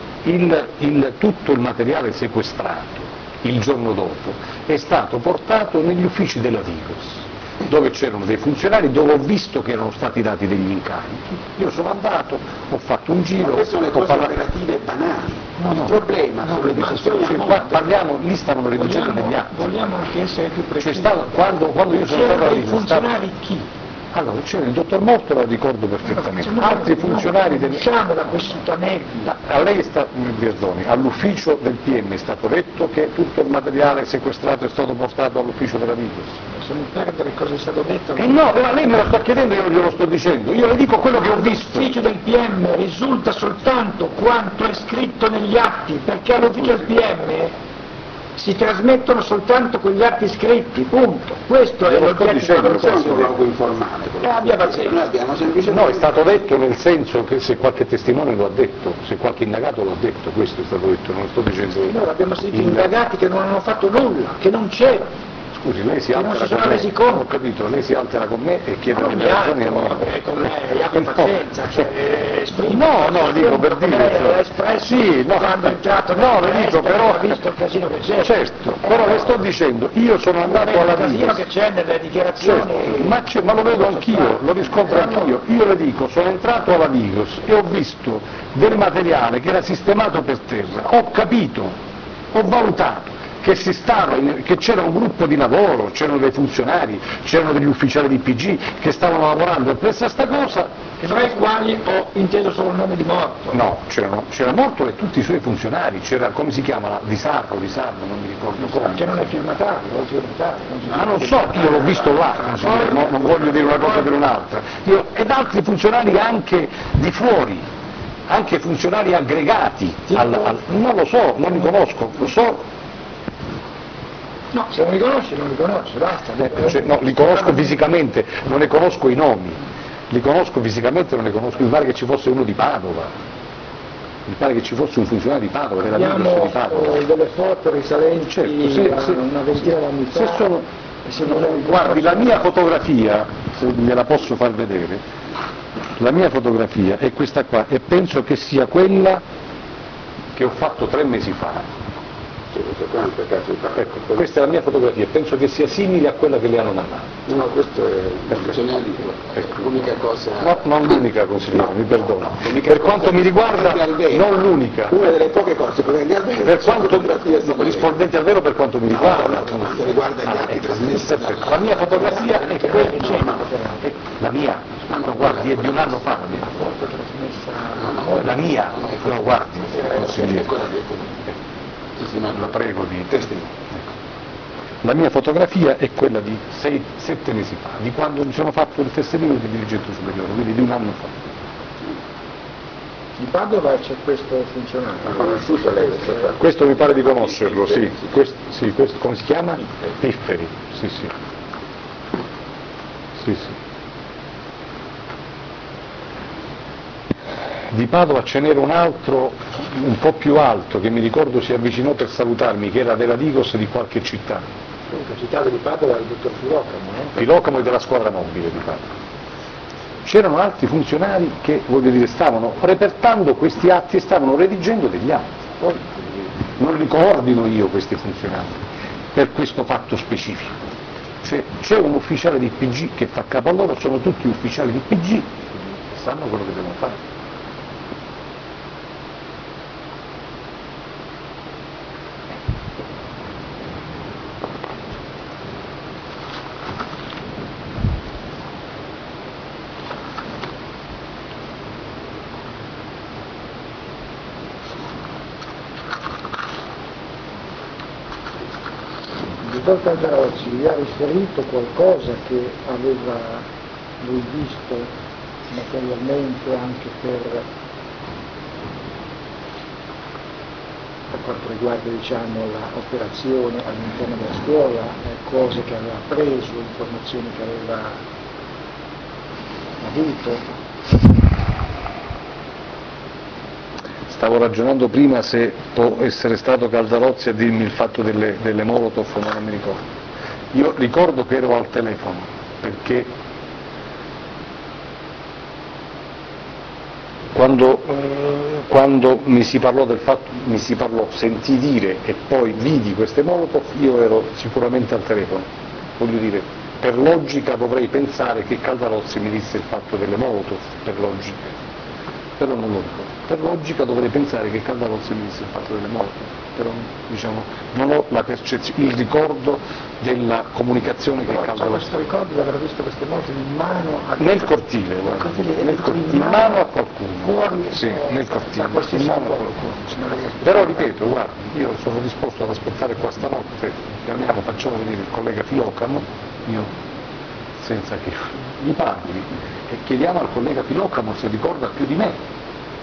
S1: tutto il materiale sequestrato il giorno dopo è stato portato negli uffici della Vigos, dove c'erano dei funzionari, dove ho visto che erano stati dati degli incarichi. Io sono andato, ho fatto un giro,
S3: ma queste sono le cose
S1: parlato...
S3: operative banali.
S1: No,
S3: il problema sono le mansioni
S1: parliamo, lì stavano riducendo degli atti.
S2: Vogliamo anche essere più precisi.
S1: Quando io sono stato a
S2: Vigos, funzionari chi?
S1: Allora, c'era il dottor Morto, lo ricordo perfettamente, altri funzionari del...
S2: Usciamo da questo Tonelli.
S1: A lei all'ufficio del PM è stato detto che tutto il materiale sequestrato è stato portato all'ufficio della Vigos.
S2: Se non perdere cosa è stato detto...
S1: No, ma lei me lo sta chiedendo, io non glielo sto dicendo, io le dico quello che ho visto.
S2: All'ufficio del PM risulta soltanto quanto è scritto negli atti, perché all'ufficio del PM si trasmettono soltanto quegli atti scritti, punto. Questo è l'oggetto
S3: della luogo informale.
S2: Abbia pazienza.
S3: Noi abbiamo semplicemente...
S1: No, è stato detto nel senso che se qualche testimone lo ha detto, se qualche indagato lo ha detto, questo è stato detto, non sto dicendo...
S2: Noi abbiamo sentito indagati che non hanno fatto nulla, che non c'erano.
S1: Scusi, lei si altera con me, ho capito, lei si altera con me e chiede le ragioni a me.
S2: Con lei, abbia pazienza,
S1: no, dico per dire, sì, no, le dico però,
S2: visto il casino che c'è.
S1: Certo, però le sto dicendo, io sono andato alla Vigos.
S2: Il casino che c'è nelle dichiarazioni.
S1: Certo, ma lo vedo anch'io, lo riscontro anch'io, io le dico, sono entrato alla Vigos e ho visto del materiale che era sistemato per terra, ho capito, ho valutato che c'era un gruppo di lavoro, c'erano dei funzionari, c'erano degli ufficiali di PG che stavano lavorando per questa cosa.
S2: Tra i quali ho inteso solo il nome di Morto.
S1: No, c'era Morto e tutti i suoi funzionari, c'era, come si chiama, Di Sarno, non mi ricordo come.
S2: Che non è firmatario,
S1: Ma non so, io l'ho visto là, non voglio dire una cosa per un'altra. Ed altri funzionari anche di fuori, anche funzionari aggregati, non lo so, non li conosco, lo so.
S2: No, se non li conosci, basta.
S1: No, li conosco fisicamente, non ne conosco i nomi, li conosco fisicamente, non ne conosco, mi pare che ci fosse uno di Padova, mi pare che ci fosse un funzionario di Padova, della Vigos di Padova.
S2: Delle foto risalenti a una ventina d'anni fa.
S1: Guardi, la mia fotografia, se me la posso far vedere, la mia fotografia è questa qua e penso che sia quella che ho fatto 3 mesi fa.
S3: questo qua è un peccato di parola.
S1: Ecco, questa è la mia fotografia, penso che sia simile a quella che le hanno mandato.
S3: No, questo è funzionale, l'unica cosa...
S1: No, non l'unica, consigliere, mi perdono. Per quanto mi riguarda, non l'unica.
S3: Una delle poche cose,
S1: per quanto, rispondente al vero per quanto mi riguarda.
S3: Quanto riguarda gli atti trasmessi.
S1: La mia fotografia è quella, la mia, no, guardi, è di un anno fa la mia, no, guardi, consigliere, la prego di testimone. La mia fotografia è quella di 6-7 mesi fa, di quando mi sono fatto il tesserino di dirigente superiore, quindi di un anno fa.
S2: Di Padova c'è questo funzionario.
S3: Ha conosciuto lei?
S1: Questo mi pare di conoscerlo, sì. Questo, come si chiama? Pifferi, sì. Di Padova ce n'era un altro un po' più alto che mi ricordo si avvicinò per salutarmi, che era della Digos di qualche città.
S2: La città di Padova era il dottor Filocamo, no?
S1: Filocamo e della squadra mobile di Padova. C'erano altri funzionari che, voglio dire, stavano repertando questi atti e stavano redigendo degli atti. Poi non li coordino io questi funzionari per questo fatto specifico. Cioè, c'è un ufficiale di PG che fa capo a loro, sono tutti ufficiali di PG, sanno quello che devono fare.
S2: Il dottor Caldarozzi vi ha riferito qualcosa che aveva lui visto materialmente anche per quanto riguarda l'operazione all'interno della scuola, cose che aveva preso, informazioni che aveva avuto?
S1: Stavo ragionando prima se può essere stato Caldarozzi a dirmi il fatto delle Molotov, ma non mi ricordo. Io ricordo che ero al telefono, perché quando mi si parlò del fatto, sentì dire e poi vidi queste Molotov, io ero sicuramente al telefono. Voglio dire, per logica dovrei pensare che Caldarozzi mi disse il fatto delle Molotov, per logica. Però non lo ricordo. Per logica dovrei pensare che Caldarozzi mi disse il fatto delle Molotov, però diciamo, non ho la percezione, il ricordo della comunicazione che Caldarozzi.
S2: Questo ricordo di aver visto queste Molotov in mano a...
S1: Nel cortile, guarda. In mano a qualcuno.
S2: Fuori,
S1: sì, nel cortile.
S2: In mano a
S1: qualcuno. Però ripeto, guarda, io sono disposto ad aspettare qua stanotte, chiamiamo, facciamo venire il collega Filocamo, io senza che gli parli, e chiediamo al collega Filocamo se ricorda più di me.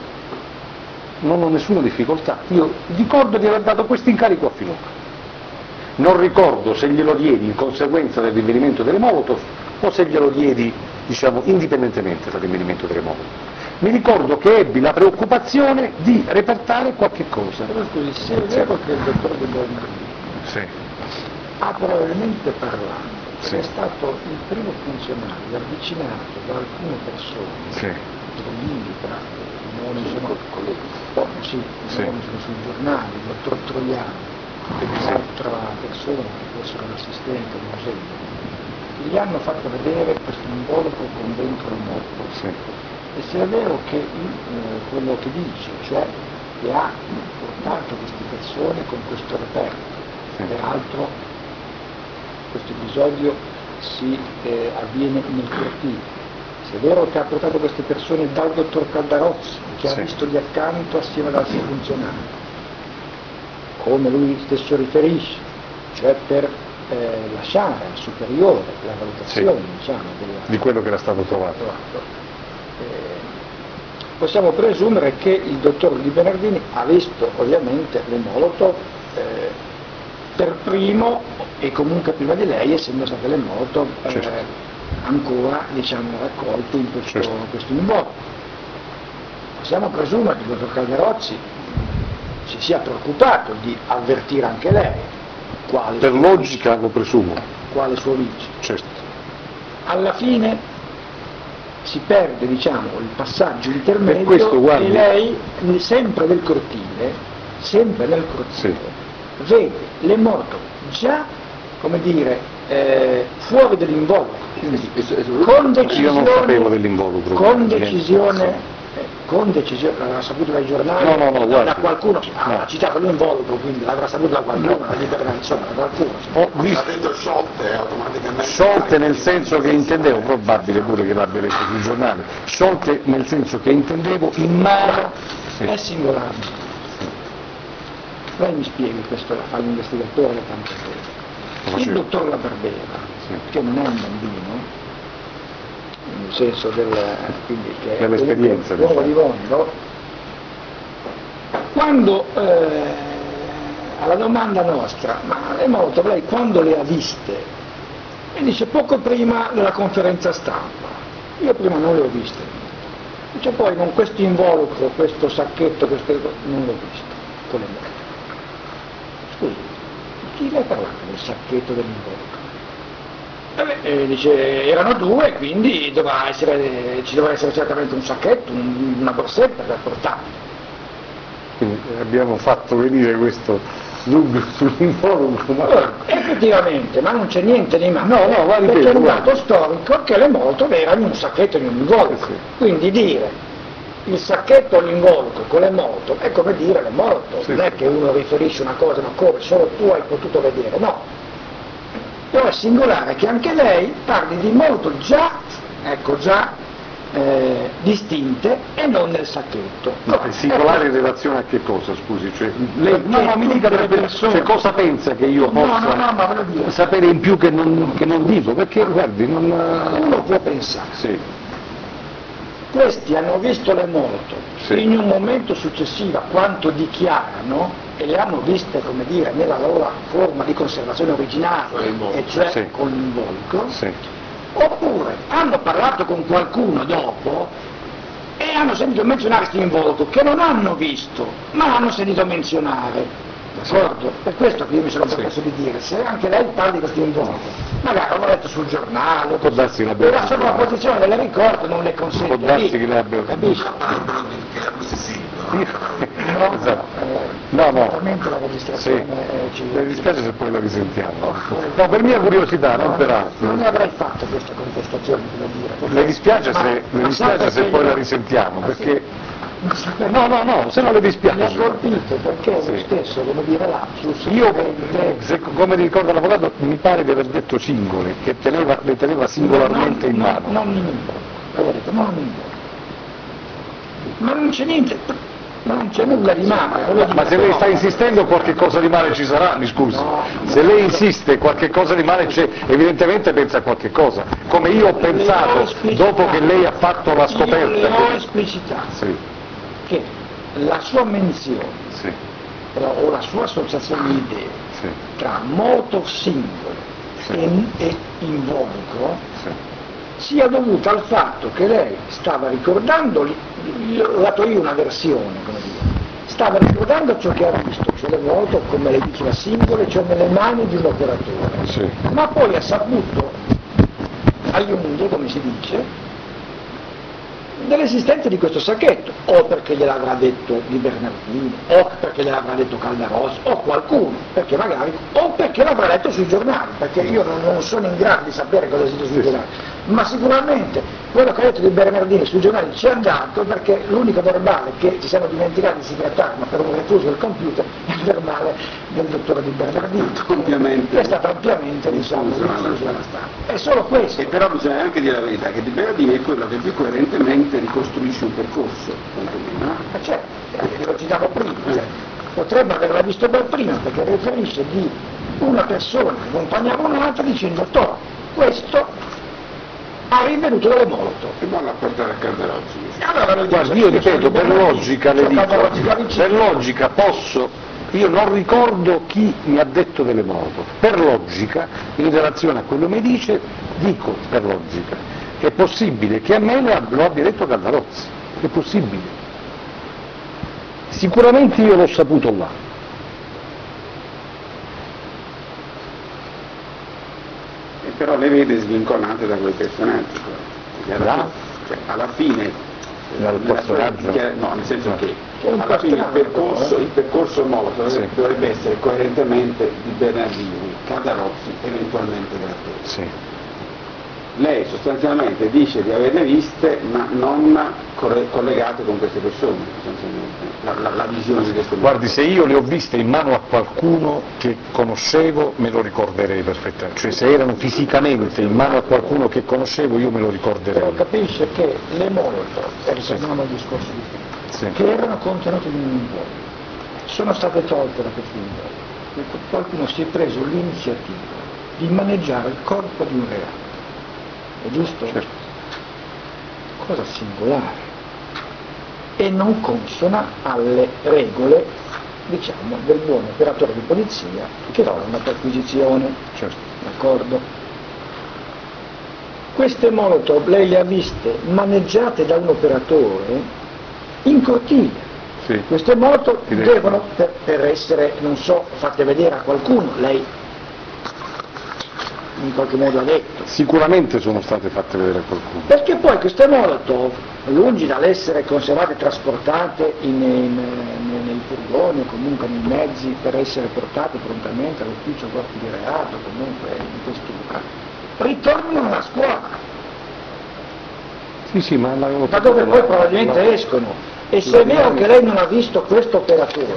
S1: Non ho nessuna difficoltà, io ricordo di aver dato questo incarico a Filocamo. Non ricordo se glielo diedi in conseguenza del rinvenimento delle Molotov o se glielo diedi, diciamo, indipendentemente dal rinvenimento delle Molotov. Mi ricordo che ebbi la preoccupazione di repertare qualche cosa.
S2: Però scusi, se è vero che il dottor De Bernardini ha probabilmente parlato, è stato il primo funzionario avvicinato da alcune persone, dell'Inditra, non sono colleghi, sono sui giornali, il dottor Troiano e un'altra persona che fosse l'assistente del museo, gli hanno fatto vedere questo involucro con dentro il morto. E se è vero che quello che dice, cioè che ha portato queste persone con questo reperto, peraltro questo episodio si avviene nel cortile. Se è vero che ha portato queste persone dal dottor Caldarozzi, che ha visto lì accanto assieme ad altri funzionari, come lui stesso riferisce, cioè per lasciare al superiore la valutazione
S1: di quello che era stato trovato.
S2: Possiamo presumere che il dottor Di Bernardini ha visto ovviamente le Molotov per primo e comunque prima di lei, essendo state le Molotov ancora raccolte in questo involucro. Possiamo presumere che il dottor Caldarozzi si sia preoccupato di avvertire anche lei.
S1: Per logica lo presumo.
S2: Quale suo vice.
S1: Certo.
S2: Alla fine si perde il passaggio intermedio
S1: questo, guardi,
S2: e lei sempre nel cortile vede l'emorto già, come dire, fuori dall'involucro, con decisione,
S1: io non sapevo dell'involucro.
S2: Con decisione, l'avrà saputo dai giornali, da qualcuno, ha citato l'involucro, quindi l'avrà saputo da qualcuno, insomma, da qualcuno.
S3: Ho detto sciolte automaticamente.
S1: Sciolte nel senso che intendevo, probabile pure che l'abbia letto sul giornale, sciolte nel senso che intendevo in mano.
S2: È singolare. Lei mi spieghi, questo la fa l'investigatore da tanto tempo. Il dottor La Barbera, che non è un bambino, nel senso quindi che è
S1: dell'esperienza,
S2: uomo di mondo, quando alla domanda nostra, ma le moto lei quando le ha viste? E dice poco prima della conferenza stampa, io prima non le ho viste, dice poi con questo involucro, questo sacchetto, non l'ho visto con le moto. Scusi, chi le ha parlato del sacchetto dell'involucro? Dice, erano due, quindi ci doveva essere certamente un sacchetto, una borsetta per portare.
S1: Quindi abbiamo fatto venire questo dubbio sull'involucro.
S2: Effettivamente, ma non c'è niente di male.
S1: No, va ripeto,
S2: perché è un dato storico che le moto erano in un sacchetto e in un involucro. Quindi dire il sacchetto o l'involucro con le moto è come dire le moto, non è che uno riferisce una cosa, ma come solo tu hai potuto vedere, no. Però è singolare che anche lei parli di moto già distinte e non nel sacchetto.
S1: No, è singolare in relazione a che cosa, scusi? Cioè, lei mi dica delle persone, cioè, cosa pensa che io possa sapere in più che non dico, perché guardi,
S2: uno può pensare.
S1: Sì.
S2: Questi hanno visto le moto in un momento successivo a quanto dichiarano e le hanno viste, come dire, nella loro forma di conservazione originale, e cioè con l'involucro, oppure hanno parlato con qualcuno dopo e hanno sentito menzionare questo involucro che non hanno visto, ma hanno sentito menzionare. D'accordo? Per questo che io mi sono permesso di dire, se anche lei parla di questo involucro, magari l'ho letto sul giornale, la sovrapposizione delle ricordo non le consente.
S1: Può darsi che l'abbia
S2: capisci?
S1: No.
S2: La registrazione
S1: mi dispiace se poi la risentiamo. No, per mia curiosità, non per altro.
S2: Non avrei fatto questa contestazione, devo dire.
S1: Le dispiace se poi la risentiamo, perché... No, se non le dispiace.
S2: Mi ha colpito perché lo stesso, devo dire, lapsus.
S1: Io, come ricorda l'avvocato, mi pare di aver detto singole, che le teneva singolarmente in mano.
S2: Non in involucro, avevo detto non in involucro. Ma non c'è niente, non c'è nulla di male.
S1: Ma se lei sta insistendo qualche cosa di male ci sarà, mi scusi. Se lei insiste qualche cosa di male c'è, evidentemente pensa a qualche cosa. Come io ho pensato dopo che lei ha fatto la scoperta.
S2: Io le ho esplicitato che la sua menzione o la sua associazione di idee tra moto singole e involucro sia dovuta al fatto che lei stava ricordando, ho dato io una versione, come dire, stava ricordando ciò che ha visto, cioè le moto, come lei diceva, singole, cioè nelle mani di un operatore, ma poi ha saputo aggiungere, come si dice, dell'esistenza di questo sacchetto, o perché gliel'avrà detto Di Bernardini, o perché gliel'avrà detto Caldarossi, o qualcuno, perché magari, o perché l'avrà letto sui giornali, perché io non sono in grado di sapere cosa esiste sui giornali, ma sicuramente quello che ha detto Di Bernardini sui giornali ci è andato, perché l'unico verbale che ci siamo dimenticati di segretare, ma per un refuso del computer, è il verbale del dottore Di Bernardini, che è stato ampiamente diffuso dalla stampa. È solo questo.
S3: E però bisogna anche dire la verità, che Di Bernardini è quello che più coerentemente ricostruisce un percorso, quantomeno.
S2: Ma certo, lo citavo prima, potrebbe averla visto per prima, perché riferisce di una persona che accompagnava un'altra dicendo questo ha rivenuto dalle moto.
S3: E vanno a portare a Caldarossi.
S2: Allora,
S1: guardi, io ripeto, per logica le dico, per logica posso, io non ricordo chi mi ha detto delle moto, per logica, in relazione a quello che mi dice, dico per logica, che è possibile che a me lo abbia detto Caldarossi, è possibile. Sicuramente io l'ho saputo là.
S3: Però le vede svincolate da quei personaggi. Alla fine
S1: dal personaggio?
S3: No, nel senso che alla fine il percorso Molotov dovrebbe essere coerentemente di Bernardini, Cantarozzi, eventualmente Gratteri.
S1: Sì.
S3: Lei sostanzialmente dice di averle viste ma non collegate con queste persone, sostanzialmente, la visione di queste persone.
S1: Guardi, se io le ho viste in mano a qualcuno che conoscevo me lo ricorderei perfettamente, cioè se erano fisicamente in mano a qualcuno che conoscevo io me lo ricorderei.
S2: Però capisce che le Molotov, torniamo al discorso di prima, che erano contenute in un linguaggio, sono state tolte da questo linguaggio, qualcuno si è preso l'iniziativa di maneggiare il corpo di un reato. È giusto?
S1: Certo.
S2: Cosa singolare e non consona alle regole, diciamo, del buon operatore di polizia che fa una perquisizione.
S1: Certo.
S2: D'accordo? Queste Molotov lei le ha viste maneggiate da un operatore in cortile.
S1: Sì.
S2: Queste Molotov devono, per essere, non so, fatte vedere a qualcuno, lei in qualche modo ha detto.
S1: Sicuramente sono state fatte vedere a qualcuno.
S2: Perché poi queste Molotov, lungi dall'essere conservate e trasportate nei furgoni o comunque nei mezzi per essere portate prontamente all'ufficio corpi di reato, comunque in questura, ritornano alla scuola.
S1: Sì, ma
S2: da dove poi probabilmente escono. E se è vero che lei non ha visto questo operatore,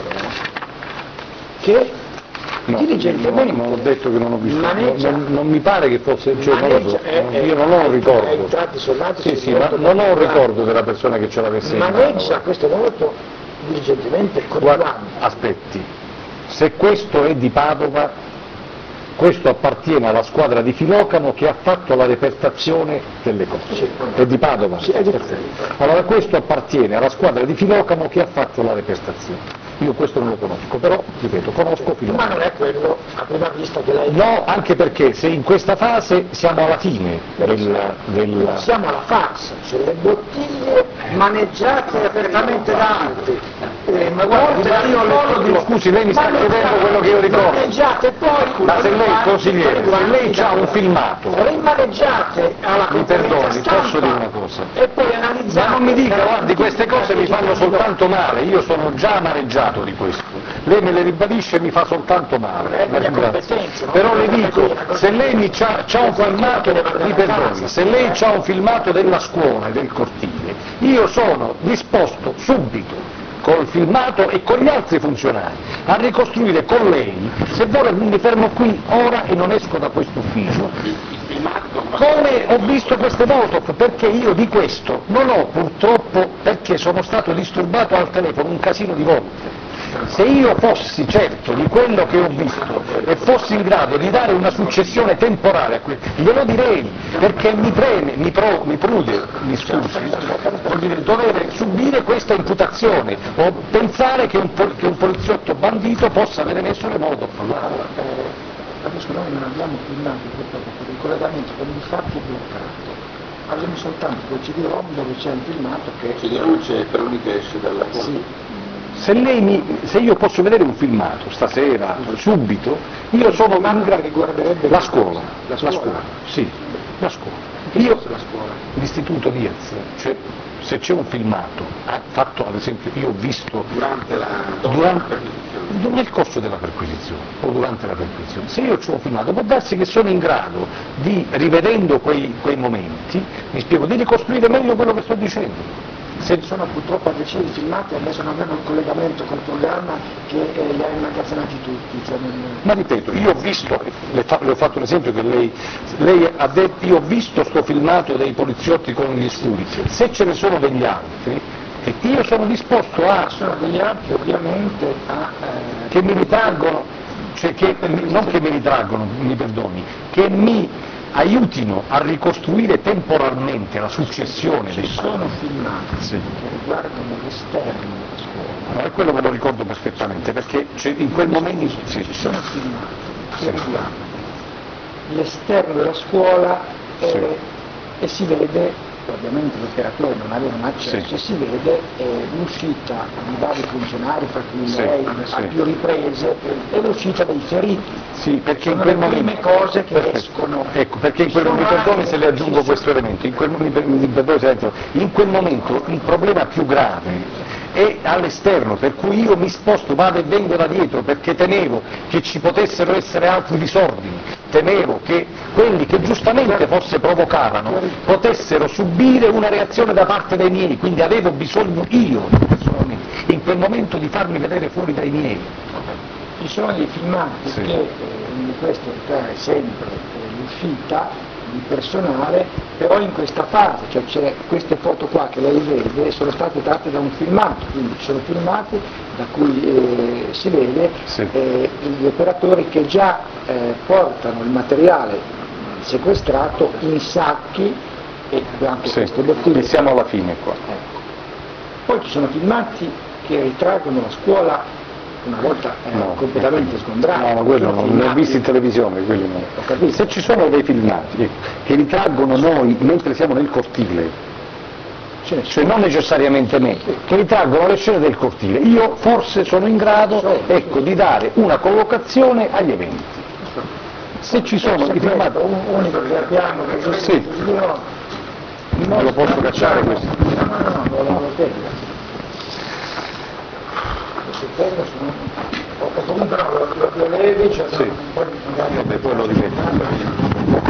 S2: che diligentemente
S1: non ho detto che non ho visto, non mi pare che fosse, io non ho un ricordo. Sì, ma non ho un ricordo della persona che ce l'avesse in mano.
S2: Maneggia questo molto diligentemente con
S1: aspetti, se questo è di Padova, questo appartiene alla squadra di Filocamo che ha fatto la repertazizione delle cose. È di Padova?
S2: Sì, è di Padova.
S1: Allora questo appartiene alla squadra di Filocamo che ha fatto la repertazione. Io questo non lo conosco, però, ripeto, conosco Filocamo.
S2: Ma non è quello a prima vista che lei...
S1: No, anche perché se in questa fase siamo alla fine del...
S2: Siamo alla farsa, cioè le bottiglie maneggiate apertamente da altri. Ma guarda,
S1: scusi, lei mi sta chiedendo quello che io ricordo.
S2: Maneggiate poi...
S1: Ma se lei, consigliere, se lei ha un filmato...
S2: rimaneggiate alla
S1: mi perdoni, posso dire una cosa?
S2: E poi analizzate...
S1: Ma non mi dica, guardi, queste cose mi fanno soltanto male, io sono già amareggiato di questo. Lei me le ribadisce e mi fa soltanto male. Però le dico, se lei c'ha un filmato, mi perdoni, se lei c'ha un filmato della scuola e del cortile, io sono disposto subito col filmato e con gli altri funzionari a ricostruire con lei, se vuole mi fermo qui ora e non esco da questo ufficio, come ho visto queste Molotov, perché io di questo non ho purtroppo, perché sono stato disturbato al telefono un casino di volte. Se io fossi certo di quello che ho visto e fossi in grado di dare una successione temporale a questo, glielo direi, perché mi prude, mi scusi, dover subire questa imputazione o pensare che un poliziotto bandito possa avere messo le Molotov.
S2: Capisco, noi non abbiamo filmato purtroppo per il collegamento con i fatti bloccato. Abbiamo soltanto quel CD-ROM dove c'è il filmato che...
S3: CD-ROM c'è per l'unica che esce dalla porta.
S2: Sì.
S1: Se io posso vedere un filmato stasera, subito, io sono in grado che guarderebbe la scuola, sì, la scuola. Io, l'istituto Diaz, cioè, se c'è un filmato, fatto ad esempio, io ho visto nel corso della perquisizione o durante la perquisizione, se io c'ho un filmato può darsi che sono in grado di, rivedendo quei momenti, mi spiego, di ricostruire meglio quello che sto dicendo.
S2: Se sono purtroppo a decine di filmati, adesso non abbiamo il collegamento col programma che li ha immagazzinati tutti. Cioè
S1: Ma ripeto, io ho visto, le ho fatto l'esempio che lei ha detto, io ho visto sto filmato dei poliziotti con gli scudi, se ce ne sono degli altri, io sono disposto a...
S2: Sono degli altri ovviamente
S1: che mi ritraggono, cioè non che mi ritraggono, mi perdoni, che mi aiutino a ricostruire temporalmente la successione dei
S2: sono filmati che riguardano l'esterno della scuola.
S1: E quello me lo ricordo perfettamente, perché in quel momento
S2: ci sono filmati che riguardano l'esterno della scuola e si vede ovviamente gli operatori non avevano accesso, si vede l'uscita di vari funzionari, fra cui lei, a più riprese, e l'uscita dei feriti.
S1: Sì, perché
S2: sono
S1: in quel
S2: le prime
S1: momento,
S2: cose che escono.
S1: Ecco, perché in quel momento, mi perdoni se le aggiungo questo elemento, in quel momento il problema più grave è all'esterno, per cui io mi sposto, vado e vengo da dietro, perché temevo che ci potessero essere altri disordini, temevo che quelli che giustamente forse provocavano potessero subire una reazione da parte dei miei, quindi avevo bisogno io personalmente in quel momento di farmi vedere fuori dai miei.
S2: Ci sono dei filmati che in questo è sempre l'uscita di personale, però in questa fase, cioè c'è queste foto qua che lei vede sono state tratte da un filmato, quindi ci sono filmati da cui si vede gli operatori che già portano il materiale sequestrato in sacchi e anche queste bottiglie.
S1: E siamo alla fine qua.
S2: Ecco. Poi ci sono filmati che ritraggono la scuola una volta completamente sgombrata.
S1: No, quello non l'ho visto in televisione, quelli no. Se ci sono dei filmati che ritraggono noi mentre siamo nel cortile, cioè non necessariamente me, che ritraggono le scene del cortile, io forse sono in grado di dare una collocazione agli eventi. Se ci sono i filmati,
S2: unico che abbiamo
S1: non lo posso cacciare questo.
S2: Comunque lo levi, c'è un po' di
S1: vabbè, poi lo rimetto.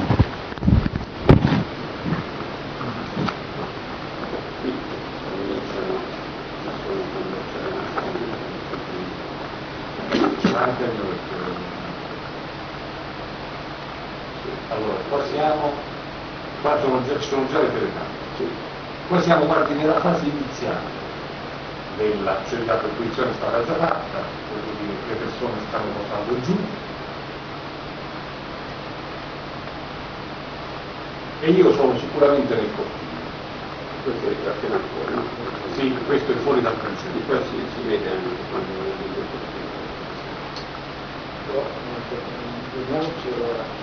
S5: Allora, qua siamo, qua ci sono già le telecamere, qua siamo guardi nella fase iniziale. Cioè la perquisizione è stata già fatta, le persone stanno portando giù e io sono sicuramente nel cortile.
S3: Questo è appena fuori, no?
S5: Sì, questo è fuori dal cancello.
S3: Qua si vede anche quando il cortile.
S2: Però vediamoci ora.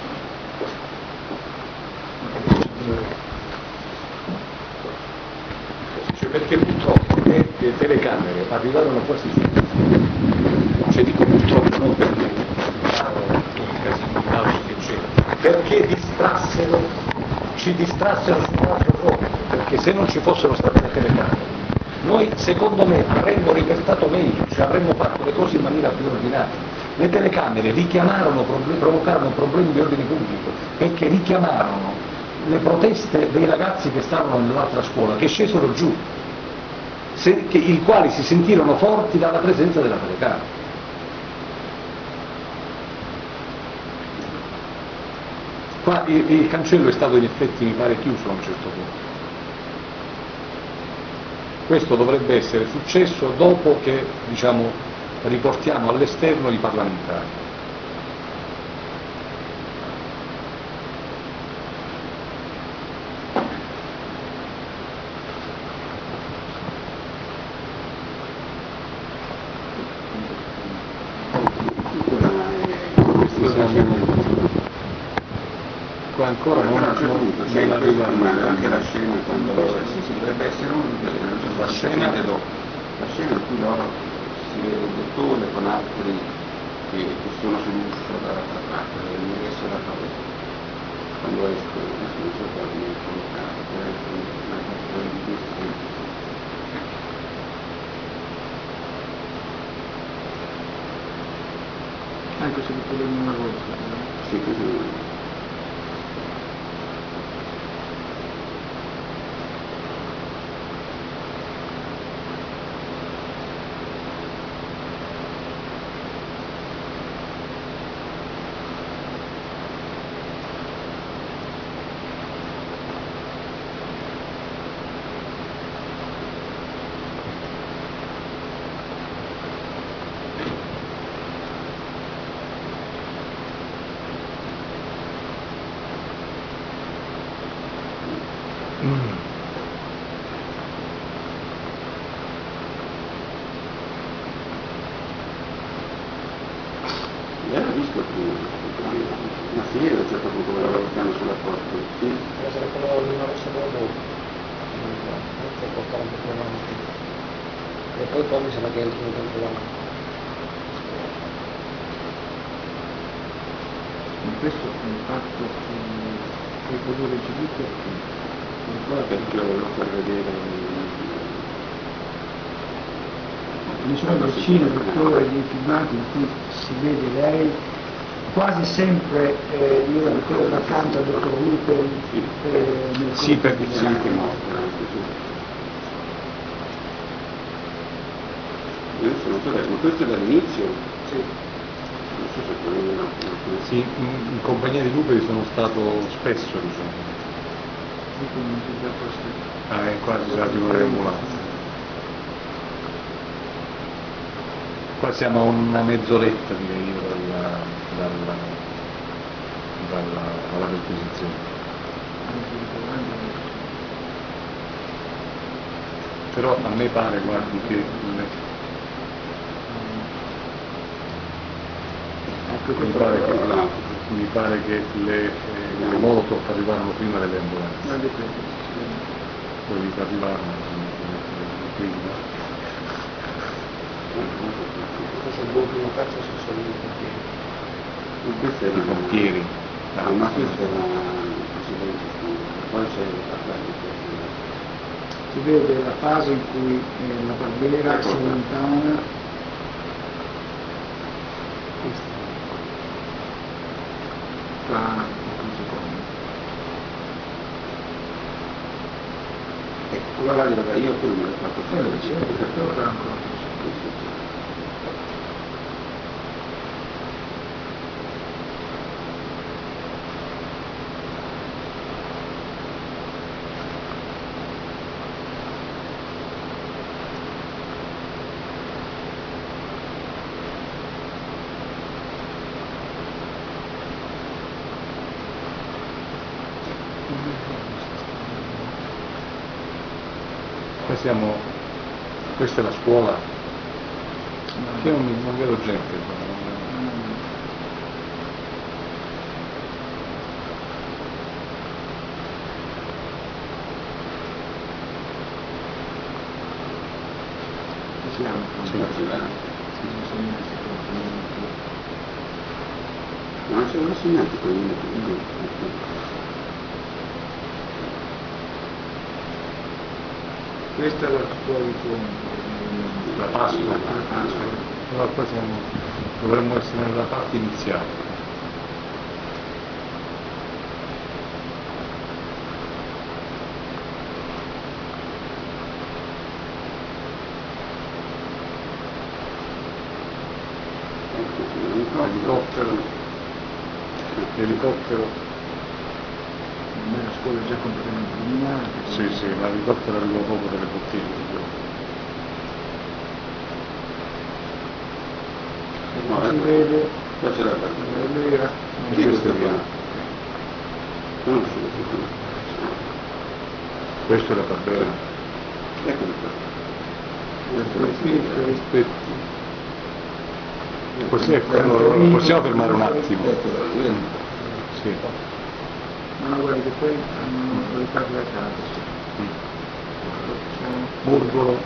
S5: Cioè, perché purtroppo le telecamere arrivarono quasi subito. Cioè dico purtroppo non perché tutti casini di calcio eccetera, perché ci distrassero su un altro fronte, perché se non ci fossero state le telecamere noi secondo me avremmo riversato meglio, cioè avremmo fatto le cose in maniera più ordinaria. Le telecamere provocarono problemi di ordine pubblico, perché richiamarono le proteste dei ragazzi che stavano nell'altra scuola, che scesero giù, i quali si sentirono forti dalla presenza della telecamera. Qua il cancello è stato in effetti, mi pare, chiuso a un certo punto. Questo dovrebbe essere successo dopo che, diciamo, riportiamo all'esterno i parlamentari. Qua ancora non arriva
S3: anche la scena quando dovrebbe essere la scena in cui loro si vede il dottore con altri che sono sull'uscio dall'altra parte dell'ingresso della fabbrica quando escono non so quale viene collocato per essere una questione di questi
S2: Anche se dottore non lo
S3: sì, così. Era visto prima, Ma sì, a un certo punto quello che stanno sulla porta. Sì.
S2: Essere quello di una rossa dopo. Non può portare un po' più avanti. E poi mi sarà che entro un tempo avanti.
S5: Questo è un fatto che produrre giudizio
S3: Perché lo fa vedere.
S2: Mi sono vicino dottore di filmati in cui si vede lei quasi sempre io ero accanto al dottor Luperi nel
S3: Sì, perché c'è anche morto. Adesso non so, ma questo è dall'inizio?
S2: Sì.
S3: Non so se quello no.
S5: Sì, in compagnia di Luperi sono stato spesso, diciamo. È quasi già di un'ambulanza. Qua siamo a una mezz'oretta, direi io, dalla perquisizione. Però a me pare, guardi, che mi pare che le Molotov arrivarono prima delle ambulanze. Quelli che arrivarono prima.
S2: Questo è il buon pezzo sono i pompieri.
S3: Questo è
S5: I pompieri.
S3: ma questo era il presidente, poi c'è l'Atlantico.
S2: Si vede la fase in cui la barriera si allontana. Tra un secondo.
S3: Allora io quello me l'ho fatto fare.
S5: Questa è la scuola, che non vedo gente.
S3: Ma non c'erano segnati quelli.
S2: Questa è la scuola di fondo.
S5: La Pasqua. Allora qua dovremmo essere nella parte iniziale. L'elicottero.
S2: La scuola è già completamente illuminata.
S5: Sì, l'elicottero arrivò dopo delle bottiglie.
S2: Non si vede,
S3: Qua c'è la barriera.
S5: Questo è via.
S3: Non so se
S5: Questa è la barriera.
S3: eccolo qua.
S5: Possiamo fermare un attimo? Sì.
S2: ma guardi che poi hanno le case a casa.
S5: Murgolo.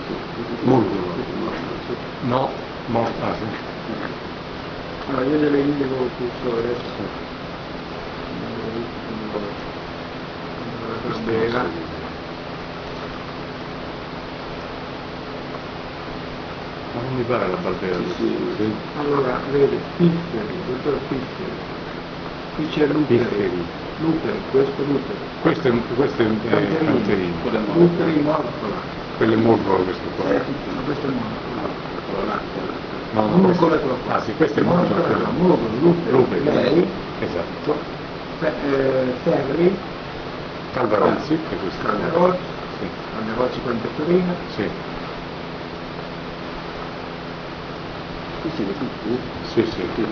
S5: No, sì.
S2: Allora io gliele indico il cursore adesso. La barriera.
S5: Ma non mi pare la barriera. Sì.
S2: Allora, vede, Pifferi, dottor Pifferi. Qui c'è Luperi. Luperi, questo Luperi.
S5: Questo è Canterino.
S2: Luperi Morcola.
S5: Quello è Murgolo, questo qua.
S2: Questo è Morcola.
S5: No,
S2: Murgolo è quello qua.
S5: Ah sì, questo è Murgolo.
S2: Murgolo, Luperi. Lei.
S5: Esatto.
S2: Ferri.
S5: Calvarozzi, che è questo.
S2: Calderozzi.
S5: Sì.
S2: Calderozzi con Pettorina.
S5: Sì. Sì.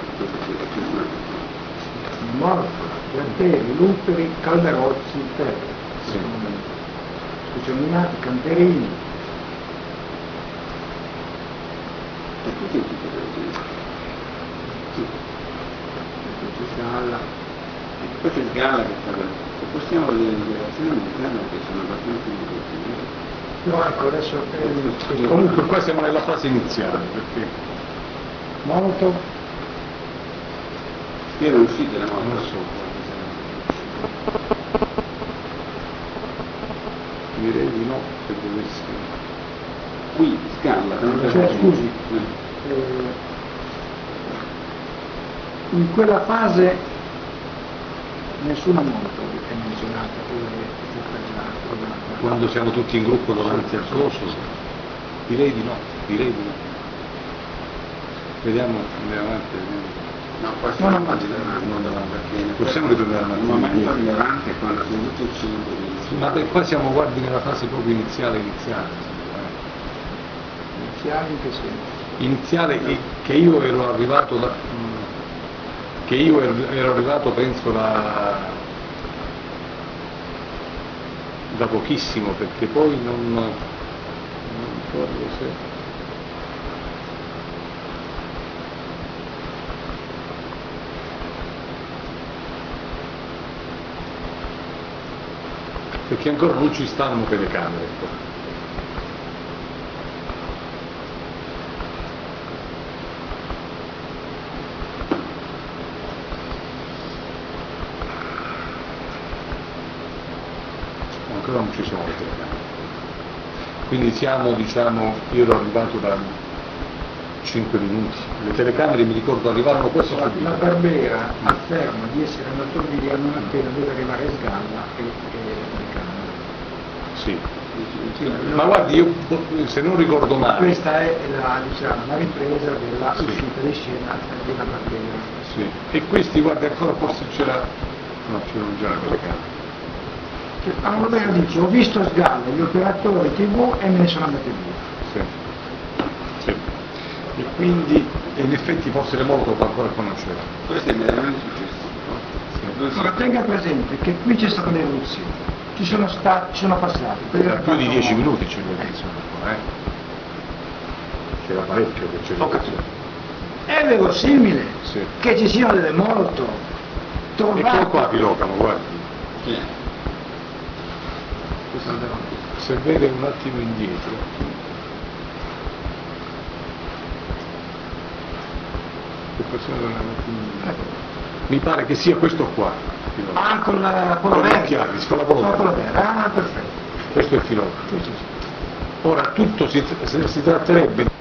S2: Morcola, Berteri, Luperi, Calderozzi, Ferri.
S5: Sì.
S2: Nominati Canterini.
S3: c'è Sgalla, e poi c'è Sgalla che sta possiamo vedere le relazioni di Sgalla che sono abbastanza importanti.
S2: No, ecco, adesso
S5: Comunque qua siamo nella fase iniziale, perché
S2: Molotov
S3: era uscita la
S5: non
S3: moto.
S5: so, direi di no, se dovessi.
S3: Qui Sgalla,
S2: cioè, scusi, in quella fase nessuna moto è menzionata
S5: Quando siamo tutti in gruppo davanti al coso, direi di no, Vediamo, andiamo avanti, vediamo.
S3: No, poi siamo avanti perché
S5: Possiamo ritornare
S3: un
S5: un
S3: momento
S5: attimo indietro.
S3: rilevante quando sono tutti ucciso.
S5: Ma qua siamo guardi nella fase proprio iniziale.
S2: iniziali in che senso?
S5: Iniziale che io ero arrivato penso da pochissimo, perché poi non ricordo se perché ancora non ci stanno telecamere qua. Ancora non ci sono le telecamere. Quindi siamo, diciamo, io ero arrivato da 5 minuti. Le telecamere mi ricordo arrivarono quasi
S2: La
S5: subito.
S2: Barbera afferma di essere andato via non appena deve arrivare Sgalla e telecamere.
S5: Sì. Ma guardi, io se non ricordo male.
S2: Questa è la ripresa della uscita di scena della Barbera.
S5: Sì. E questi, guardi, ancora forse c'era. No, c'erano già le telecamere.
S2: La Barbera dice: ho visto Sgalla, gli operatori TV e me ne sono andati via.
S5: Sì. Sì. E quindi in effetti forse le Molotov ancora qua non c'erano.
S3: Questo è immediatamente successo.
S2: Ora tenga presente che qui c'è stata un'eruzione, ci sono passati
S5: Più di 10 minuti ci vuole insomma qua, C'era parecchio che c'era.
S2: È verosimile
S5: Sì.
S2: che ci siano delle Molotov
S5: Eccolo qua
S2: trovate.
S5: pilotano, guardi.
S3: Sì.
S5: Se vede un attimo indietro. Le persone vanno un attimo indietro. Mi pare che sia questo qua.
S2: Ah, con la
S5: Con gli
S2: verde.
S5: occhiali, con la polo verde.
S2: Ah, perfetto.
S5: Questo è il filotto.
S2: Sì, sì, sì.
S5: Ora tutto si tratterebbe